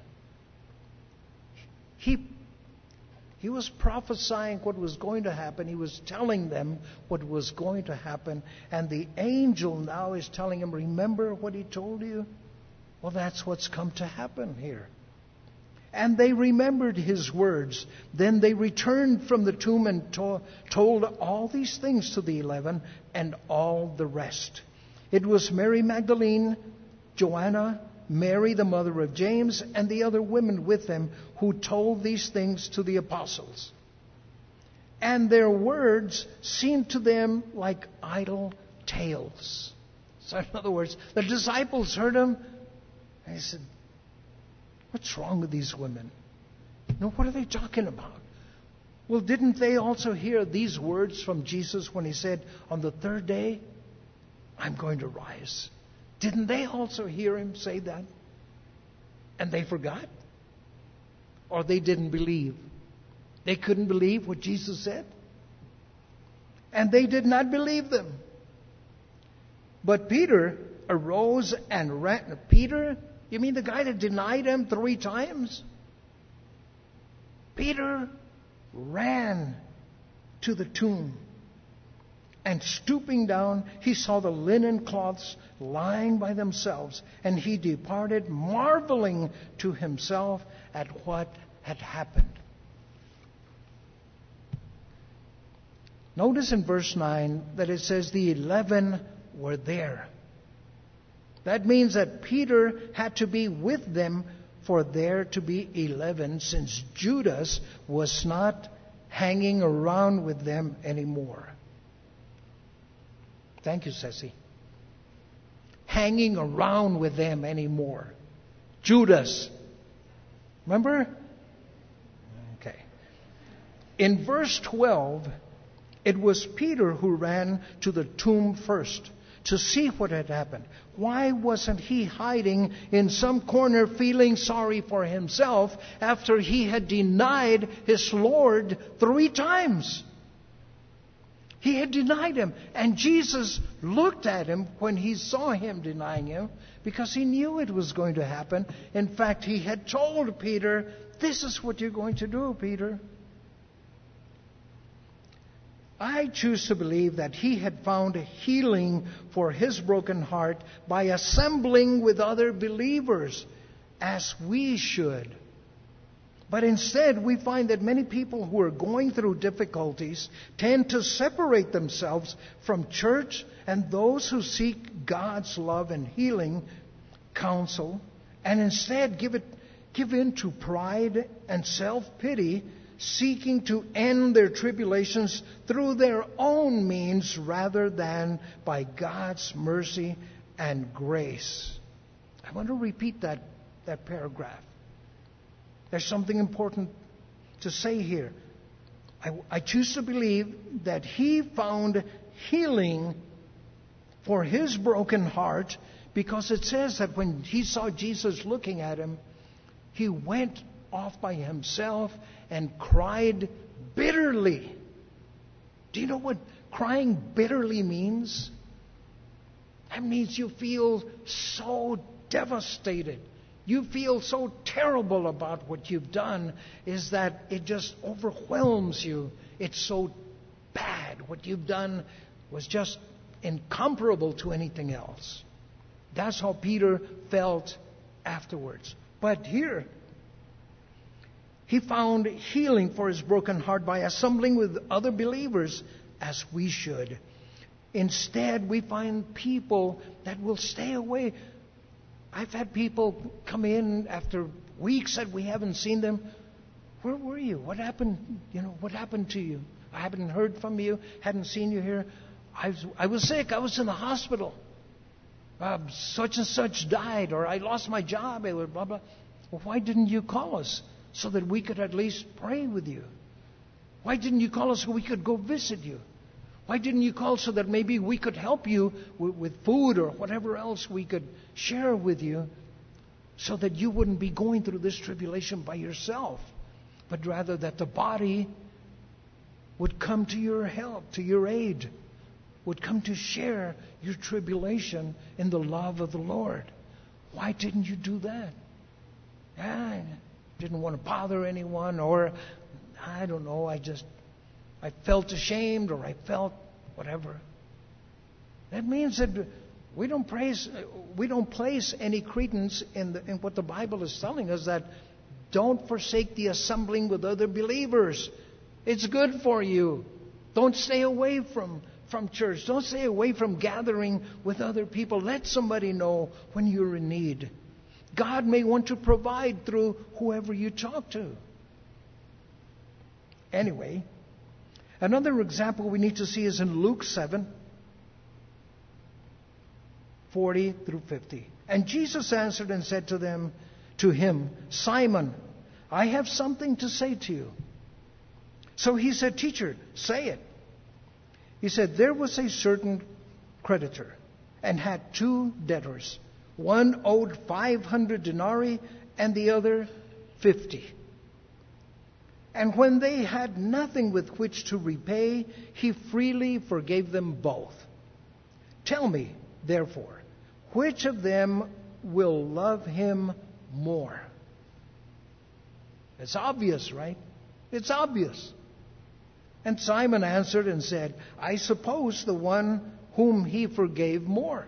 He He was prophesying what was going to happen. He was telling them what was going to happen. And the angel now is telling him, remember what he told you? Well, that's what's come to happen here. And they remembered his words. Then they returned from the tomb and to- told all these things to the eleven and all the rest. It was Mary Magdalene, Joanna, Mary, the mother of James, and the other women with them who told these things to the apostles. And their words seemed to them like idle tales. So in other words, the disciples heard them and they said, "What's wrong with these women? No, what are they talking about?" Well, didn't they also hear these words from Jesus when he said, "On the third day, I'm going to rise"? Didn't they also hear him say that? And they forgot? Or they didn't believe? They couldn't believe what Jesus said? And they did not believe them. But Peter arose and ran. Peter? You mean the guy that denied him three times? Peter ran to the tomb. And stooping down, he saw the linen cloths lying by themselves. And he departed, marveling to himself at what had happened. Notice in verse nine that it says the eleven were there. That means that Peter had to be with them for there to be eleven, since Judas was not hanging around with them anymore. Thank you, Ceci. Hanging around with them anymore. Judas. Remember? Okay. In verse twelve, it was Peter who ran to the tomb first to see what had happened. Why wasn't he hiding in some corner feeling sorry for himself after he had denied his Lord three times? He had denied him. And Jesus looked at him when he saw him denying him because he knew it was going to happen. In fact, he had told Peter, "This is what you're going to do, Peter." I choose to believe that he had found healing for his broken heart by assembling with other believers, as we should. But instead, we find that many people who are going through difficulties tend to separate themselves from church and those who seek God's love and healing counsel, and instead give it give in to pride and self-pity, seeking to end their tribulations through their own means rather than by God's mercy and grace. I want to repeat that, that paragraph. There's something important to say here. I, I choose to believe that he found healing for his broken heart, because it says that when he saw Jesus looking at him, he went off by himself and cried bitterly. Do you know what crying bitterly means? That means you feel so devastated. You feel so terrible about what you've done, is that it just overwhelms you. It's so bad. What you've done was just incomparable to anything else. That's how Peter felt afterwards. But here, he found healing for his broken heart by assembling with other believers, as we should. Instead, we find people that will stay away. I've had people come in after weeks that we haven't seen them. Where were you? What happened? You know, what happened to you? I haven't heard from you. Hadn't seen you here. I was, I was sick. I was in the hospital. Uh, such and such died, or I lost my job, or blah, blah. Well, why didn't you call us so that we could at least pray with you? Why didn't you call us so we could go visit you? Why didn't you call so that maybe we could help you with, with food or whatever else we could share with you, so that you wouldn't be going through this tribulation by yourself, but rather that the body would come to your help, to your aid, would come to share your tribulation in the love of the Lord. Why didn't you do that? I didn't want to bother anyone, or I don't know, I just, I felt ashamed, or I felt whatever. That means that we don't praise, we don't place any credence in, the, in what the Bible is telling us, that don't forsake the assembling with other believers. It's good for you. Don't stay away from from church. Don't stay away from gathering with other people. Let somebody know when you're in need. God may want to provide through whoever you talk to. Anyway, another example we need to see is in Luke seven, forty through fifty. And Jesus answered and said to them, to him, Simon, I have something to say to you. So he said, Teacher, say it. He said, there was a certain creditor and had two debtors. One owed five hundred denarii and the other fifty. And when they had nothing with which to repay, he freely forgave them both. Tell me, therefore, which of them will love him more? It's obvious, right? It's obvious. And Simon answered and said, I suppose the one whom he forgave more.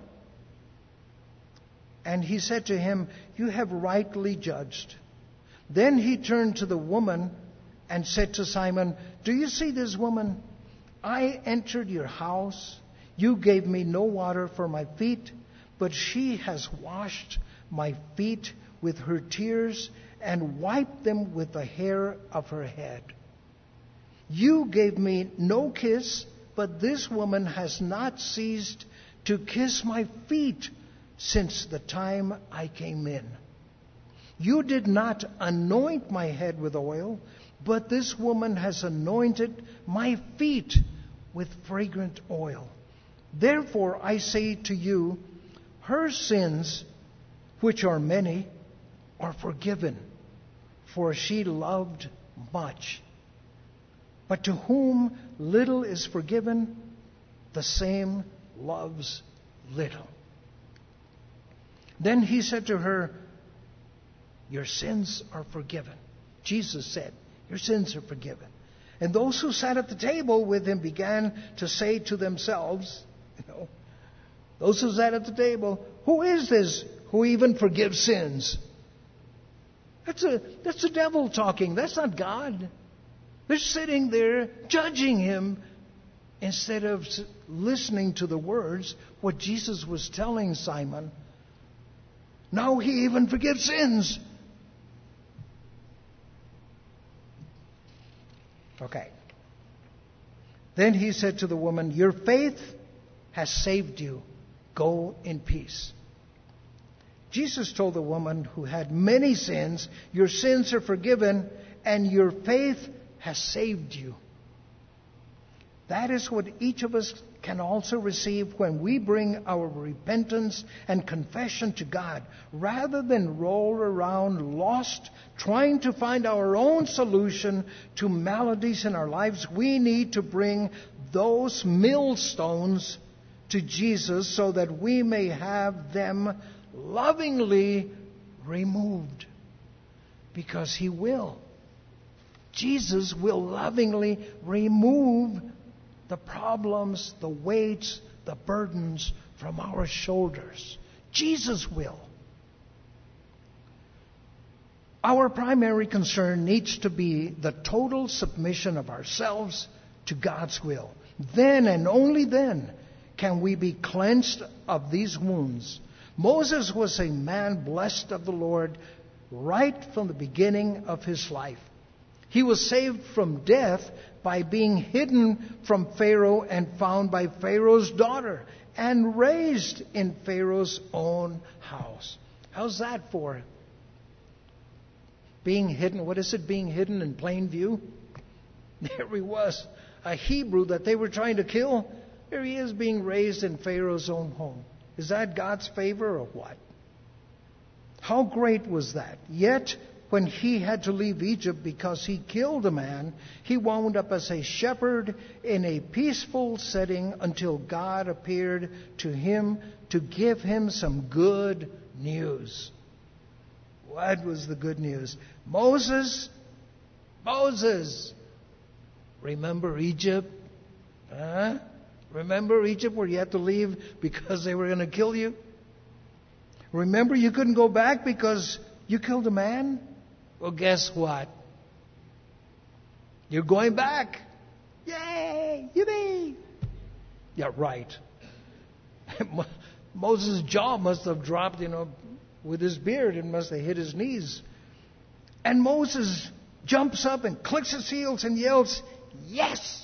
And he said to him, you have rightly judged. Then he turned to the woman and said to Simon, do you see this woman? I entered your house. You gave me no water for my feet, but she has washed my feet with her tears and wiped them with the hair of her head. You gave me no kiss, but this woman has not ceased to kiss my feet since the time I came in. You did not anoint my head with oil, but this woman has anointed my feet with fragrant oil. Therefore I say to you, her sins, which are many, are forgiven, for she loved much. But to whom little is forgiven, the same loves little. Then he said to her, your sins are forgiven. Jesus said, your sins are forgiven. And those who sat at the table with him began to say to themselves, you know, those who sat at the table, who is this who even forgives sins? That's a that's the devil talking. That's not God. They're sitting there judging him instead of listening to the words, what Jesus was telling Simon. Now he even forgives sins. Okay. Then he said to the woman, your faith has saved you. Go in peace. Jesus told the woman who had many sins, your sins are forgiven and your faith has saved you. That is what each of us can also receive when we bring our repentance and confession to God. Rather than roll around lost, trying to find our own solution to maladies in our lives, we need to bring those millstones to Jesus so that we may have them lovingly removed. Because He will. Jesus will lovingly remove the problems, the weights, the burdens from our shoulders. Jesus will. Our primary concern needs to be the total submission of ourselves to God's will. Then and only then can we be cleansed of these wounds. Moses was a man blessed of the Lord right from the beginning of his life. He was saved from death by being hidden from Pharaoh and found by Pharaoh's daughter and raised in Pharaoh's own house. How's that for being hidden? What is it, being hidden in plain view? There he was, a Hebrew that they were trying to kill. There he is being raised in Pharaoh's own home. Is that God's favor or what? How great was that? Yet, when he had to leave Egypt because he killed a man, he wound up as a shepherd in a peaceful setting until God appeared to him to give him some good news. What was the good news? Moses, Moses, remember Egypt? Huh? Remember Egypt where you had to leave because they were going to kill you? Remember you couldn't go back because you killed a man? Well, guess what? You're going back. Yay! Yippee! Yeah, right. Moses' jaw must have dropped, you know, with his beard. It must have hit his knees. And Moses jumps up and clicks his heels and yells, yes!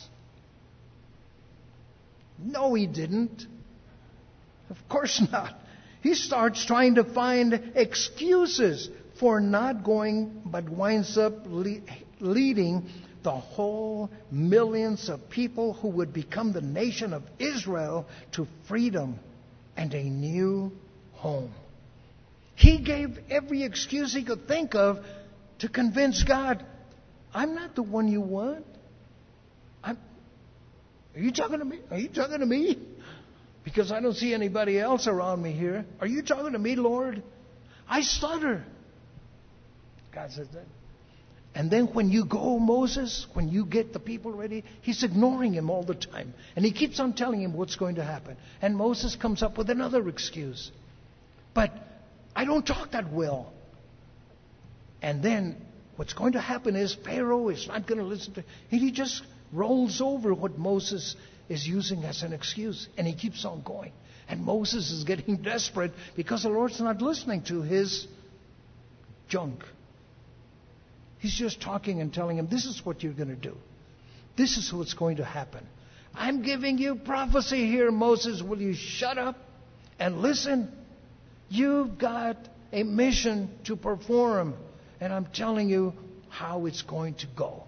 No, he didn't. Of course not. He starts trying to find excuses for not going, but winds up le- leading the whole millions of people who would become the nation of Israel to freedom and a new home. He gave every excuse he could think of to convince God, I'm not the one you want. I'm, are you talking to me? Are you talking to me? Because I don't see anybody else around me here. Are you talking to me, Lord? I stutter. God says that. And then when you go, Moses, when you get the people ready, he's ignoring him all the time. And he keeps on telling him what's going to happen. And Moses comes up with another excuse. But I don't talk that well. And then what's going to happen is Pharaoh is not going to listen to him. He just rolls over what Moses is using as an excuse. And he keeps on going. And Moses is getting desperate because the Lord's not listening to his junk. He's just talking and telling him, this is what you're going to do. This is what's going to happen. I'm giving you prophecy here, Moses. Will you shut up and listen? You've got a mission to perform. And I'm telling you how it's going to go.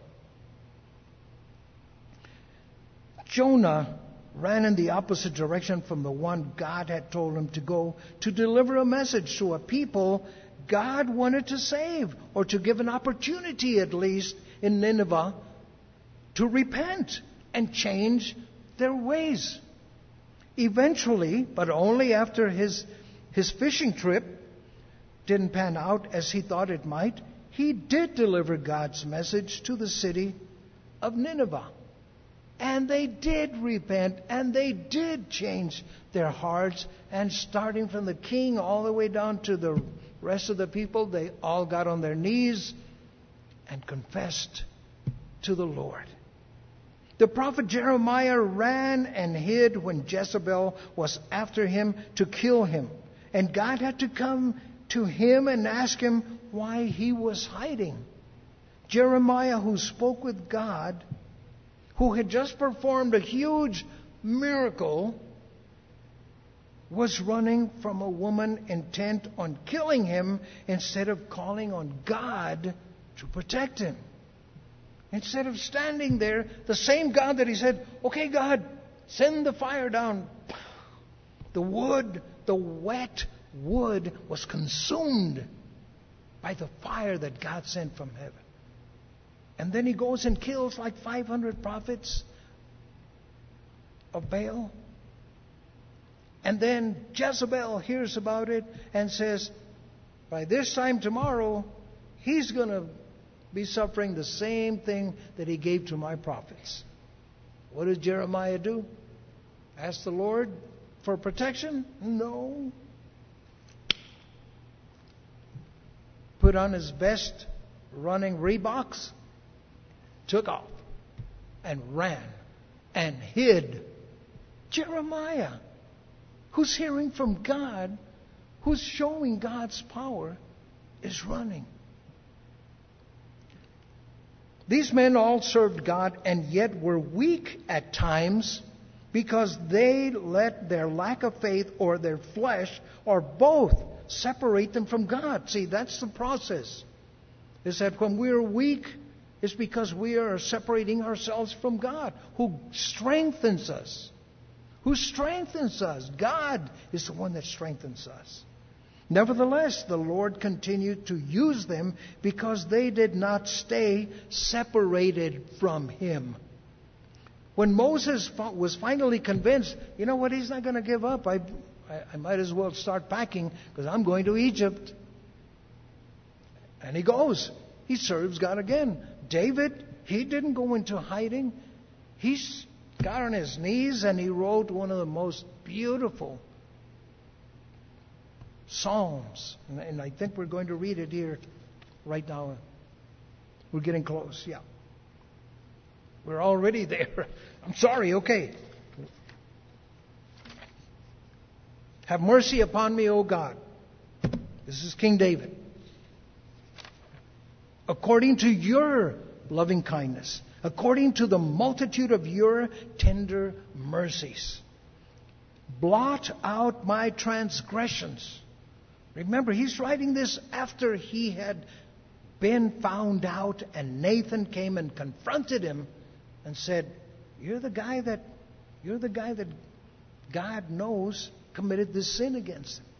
Jonah ran in the opposite direction from the one God had told him to go to deliver a message to a people God wanted to save, or to give an opportunity at least in Nineveh to repent and change their ways. Eventually, but only after his, his fishing trip didn't pan out as he thought it might, he did deliver God's message to the city of Nineveh. And they did repent, and they did change their hearts, and starting from the king all the way down to the rest of the people, they all got on their knees and confessed to the Lord. The prophet Jeremiah ran and hid when Jezebel was after him to kill him. And God had to come to him and ask him why he was hiding. Jeremiah, who spoke with God, who had just performed a huge miracle, was running from a woman intent on killing him instead of calling on God to protect him. Instead of standing there, the same God that he said, okay, God, send the fire down. The wood, the wet wood was consumed by the fire that God sent from heaven. And then he goes and kills like five hundred prophets of Baal. And then Jezebel hears about it and says, by this time tomorrow, he's going to be suffering the same thing that he gave to my prophets. What does Jeremiah do? Ask the Lord for protection? No. Put on his best running Reeboks, took off, and ran and hid. Jeremiah, who's hearing from God, who's showing God's power, is running. These men all served God and yet were weak at times because they let their lack of faith or their flesh or both separate them from God. See, that's the process. Is that when we're weak, it's because we are separating ourselves from God, who strengthens us. Who strengthens us? God is the one that strengthens us. Nevertheless, the Lord continued to use them because they did not stay separated from Him. When Moses was finally convinced, you know what, he's not going to give up. I, I, I might as well start packing because I'm going to Egypt. And he goes. He serves God again. David, he didn't go into hiding. He got on his knees and he wrote one of the most beautiful Psalms. And, and I think we're going to read it here right now. We're getting close, yeah. We're already there. I'm sorry, okay. Have mercy upon me, O God. This is King David. According to your loving kindness, according to the multitude of your tender mercies, blot out my transgressions. Remember, he's writing this after he had been found out, and Nathan came and confronted him and said, You're the guy that you're the guy that God knows committed this sin against him.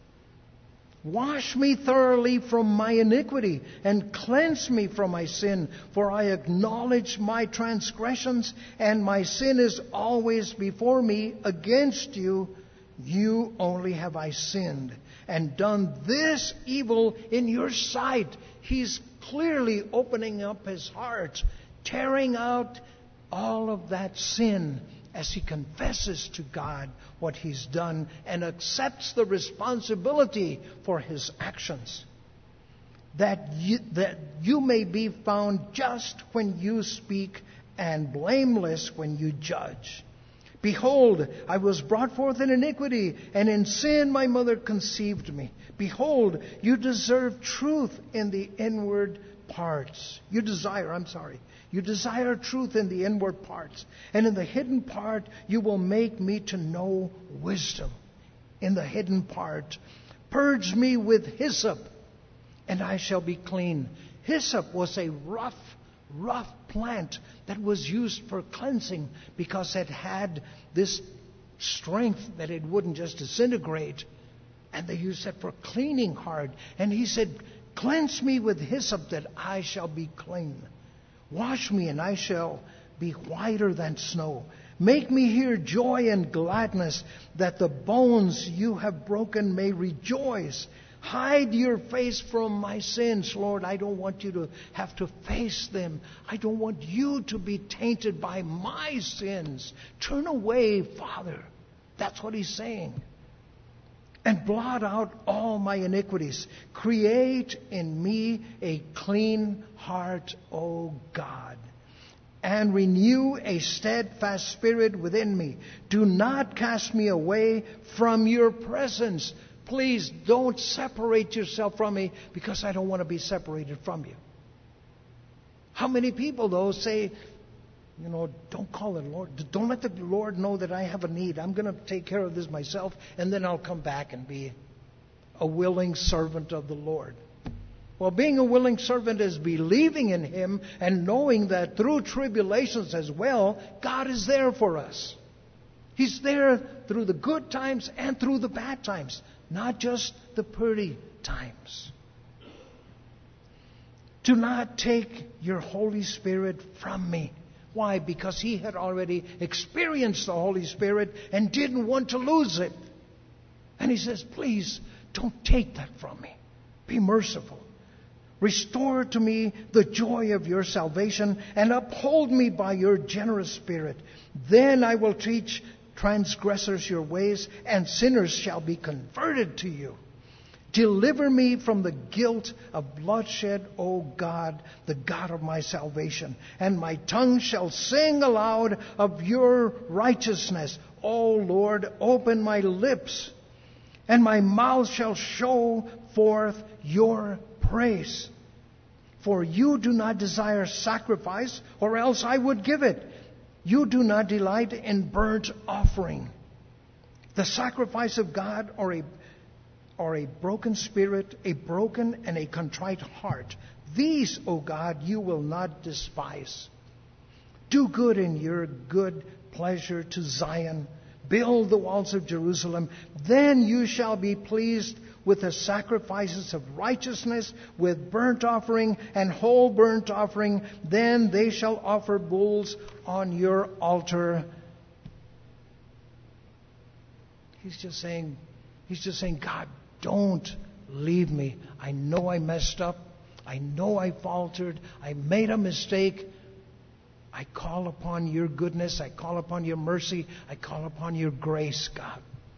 Wash me thoroughly from my iniquity and cleanse me from my sin, for I acknowledge my transgressions, and my sin is always before me. Against you, you only have I sinned and done this evil in your sight. He's clearly opening up his heart, tearing out all of that sin as he confesses to God what he's done and accepts the responsibility for his actions. That you, that you may be found just when you speak and blameless when you judge. Behold, I was brought forth in iniquity, and in sin my mother conceived me. Behold, you deserve truth in the inward parts. You desire, I'm sorry. You desire truth in the inward parts. And in the hidden part, you will make me to know wisdom. In the hidden part, purge me with hyssop, and I shall be clean. Hyssop was a rough, rough plant that was used for cleansing because it had this strength that it wouldn't just disintegrate. And they used it for cleaning hard. And he said, cleanse me with hyssop that I shall be clean. Wash me and I shall be whiter than snow. Make me hear joy and gladness, that the bones you have broken may rejoice. Hide your face from my sins, Lord. I don't want you to have to face them. I don't want you to be tainted by my sins. Turn away, Father. That's what he's saying. and blot out all my iniquities. Create in me a clean heart, O God, and renew a steadfast spirit within me. Do not cast me away from your presence. Please don't separate yourself from me, because I don't want to be separated from you. How many people, though, say, you know, don't call the Lord. Don't let the Lord know that I have a need. I'm going to take care of this myself, and then I'll come back and be a willing servant of the Lord. Well, being a willing servant is believing in Him and knowing that through tribulations as well, God is there for us. He's there through the good times and through the bad times, not just the pretty times. Do not take your Holy Spirit from me. Why? Because he had already experienced the Holy Spirit and didn't want to lose it. And he says, please don't take that from me. Be merciful. Restore to me the joy of your salvation and uphold me by your generous spirit. Then I will teach transgressors your ways, and sinners shall be converted to you. Deliver me from the guilt of bloodshed, O God, the God of my salvation. And my tongue shall sing aloud of your righteousness. O Lord, open my lips, and my mouth shall show forth your praise. For you do not desire sacrifice, or else I would give it. You do not delight in burnt offering. The sacrifice of God, or a or a broken spirit, a broken and a contrite heart. These, O God, you will not despise. Do good in your good pleasure to Zion. Build the walls of Jerusalem. Then you shall be pleased with the sacrifices of righteousness, with burnt offering and whole burnt offering. Then they shall offer bulls on your altar. He's just saying, he's just saying, God, don't leave me. I know I messed up. I know I faltered. I made a mistake. I call upon your goodness. I call upon your mercy. I call upon your grace, God.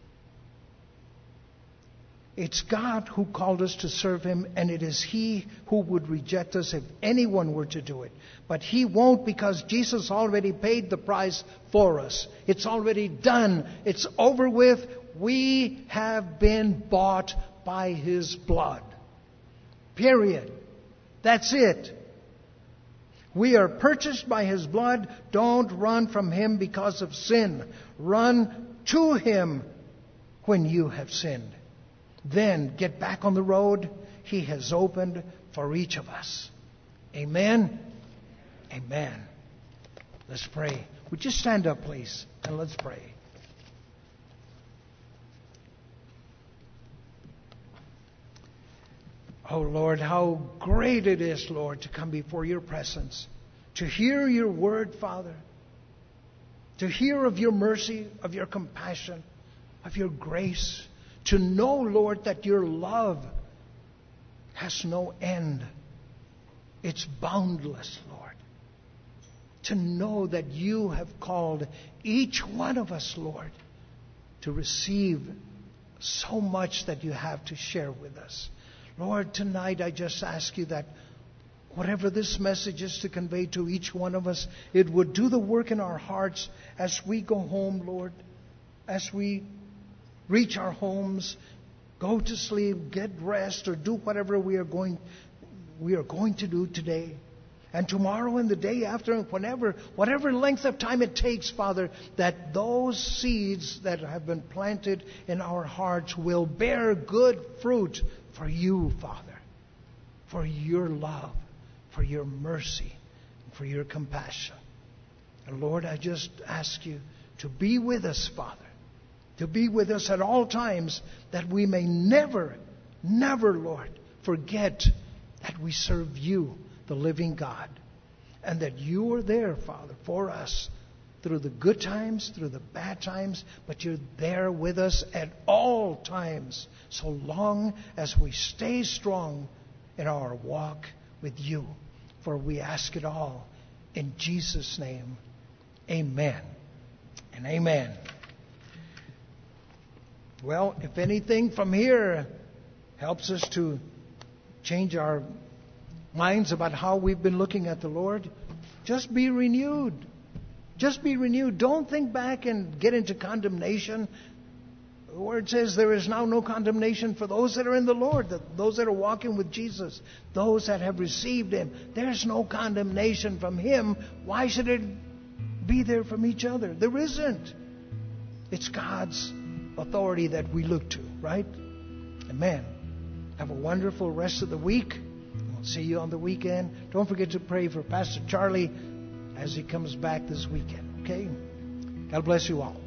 It's God who called us to serve Him, and it is He who would reject us if anyone were to do it. But He won't, because Jesus already paid the price for us. It's already done. It's over with. We have been bought by His blood. Period. That's it. We are purchased by His blood. Don't run from Him because of sin. Run to Him when you have sinned. Then get back on the road He has opened for each of us. Amen? Amen. Let's pray. Would you stand up, please, and let's pray. Oh, Lord, how great it is, Lord, to come before your presence, to hear your word, Father, to hear of your mercy, of your compassion, of your grace, to know, Lord, that your love has no end. It's boundless, Lord. To know that you have called each one of us, Lord, to receive so much that you have to share with us. Lord, tonight I just ask you that whatever this message is to convey to each one of us, it would do the work in our hearts as we go home, Lord, as we reach our homes, go to sleep, get rest, or do whatever we are going we are going to do today. And tomorrow and the day after, whenever, whatever length of time it takes, Father, that those seeds that have been planted in our hearts will bear good fruit for you, Father, for your love, for your mercy, and for your compassion. And Lord, I just ask you to be with us, Father, to be with us at all times, that we may never, never, Lord, forget that we serve you, the living God, and that you are there, Father, for us through the good times, through the bad times, but you're there with us at all times, so long as we stay strong in our walk with you. For we ask it all in Jesus' name. Amen and amen. Well, if anything from here helps us to change our minds about how we've been looking at the Lord, just be renewed. Just be renewed. Don't think back and get into condemnation. The Word says there is now no condemnation for those that are in the Lord, that those that are walking with Jesus, those that have received Him. There's no condemnation from Him. Why should it be there from each other? There isn't. It's God's authority that we look to, right? Amen. Have a wonderful rest of the week. We'll see you on the weekend. Don't forget to pray for Pastor Charlie as he comes back this weekend, okay? God bless you all.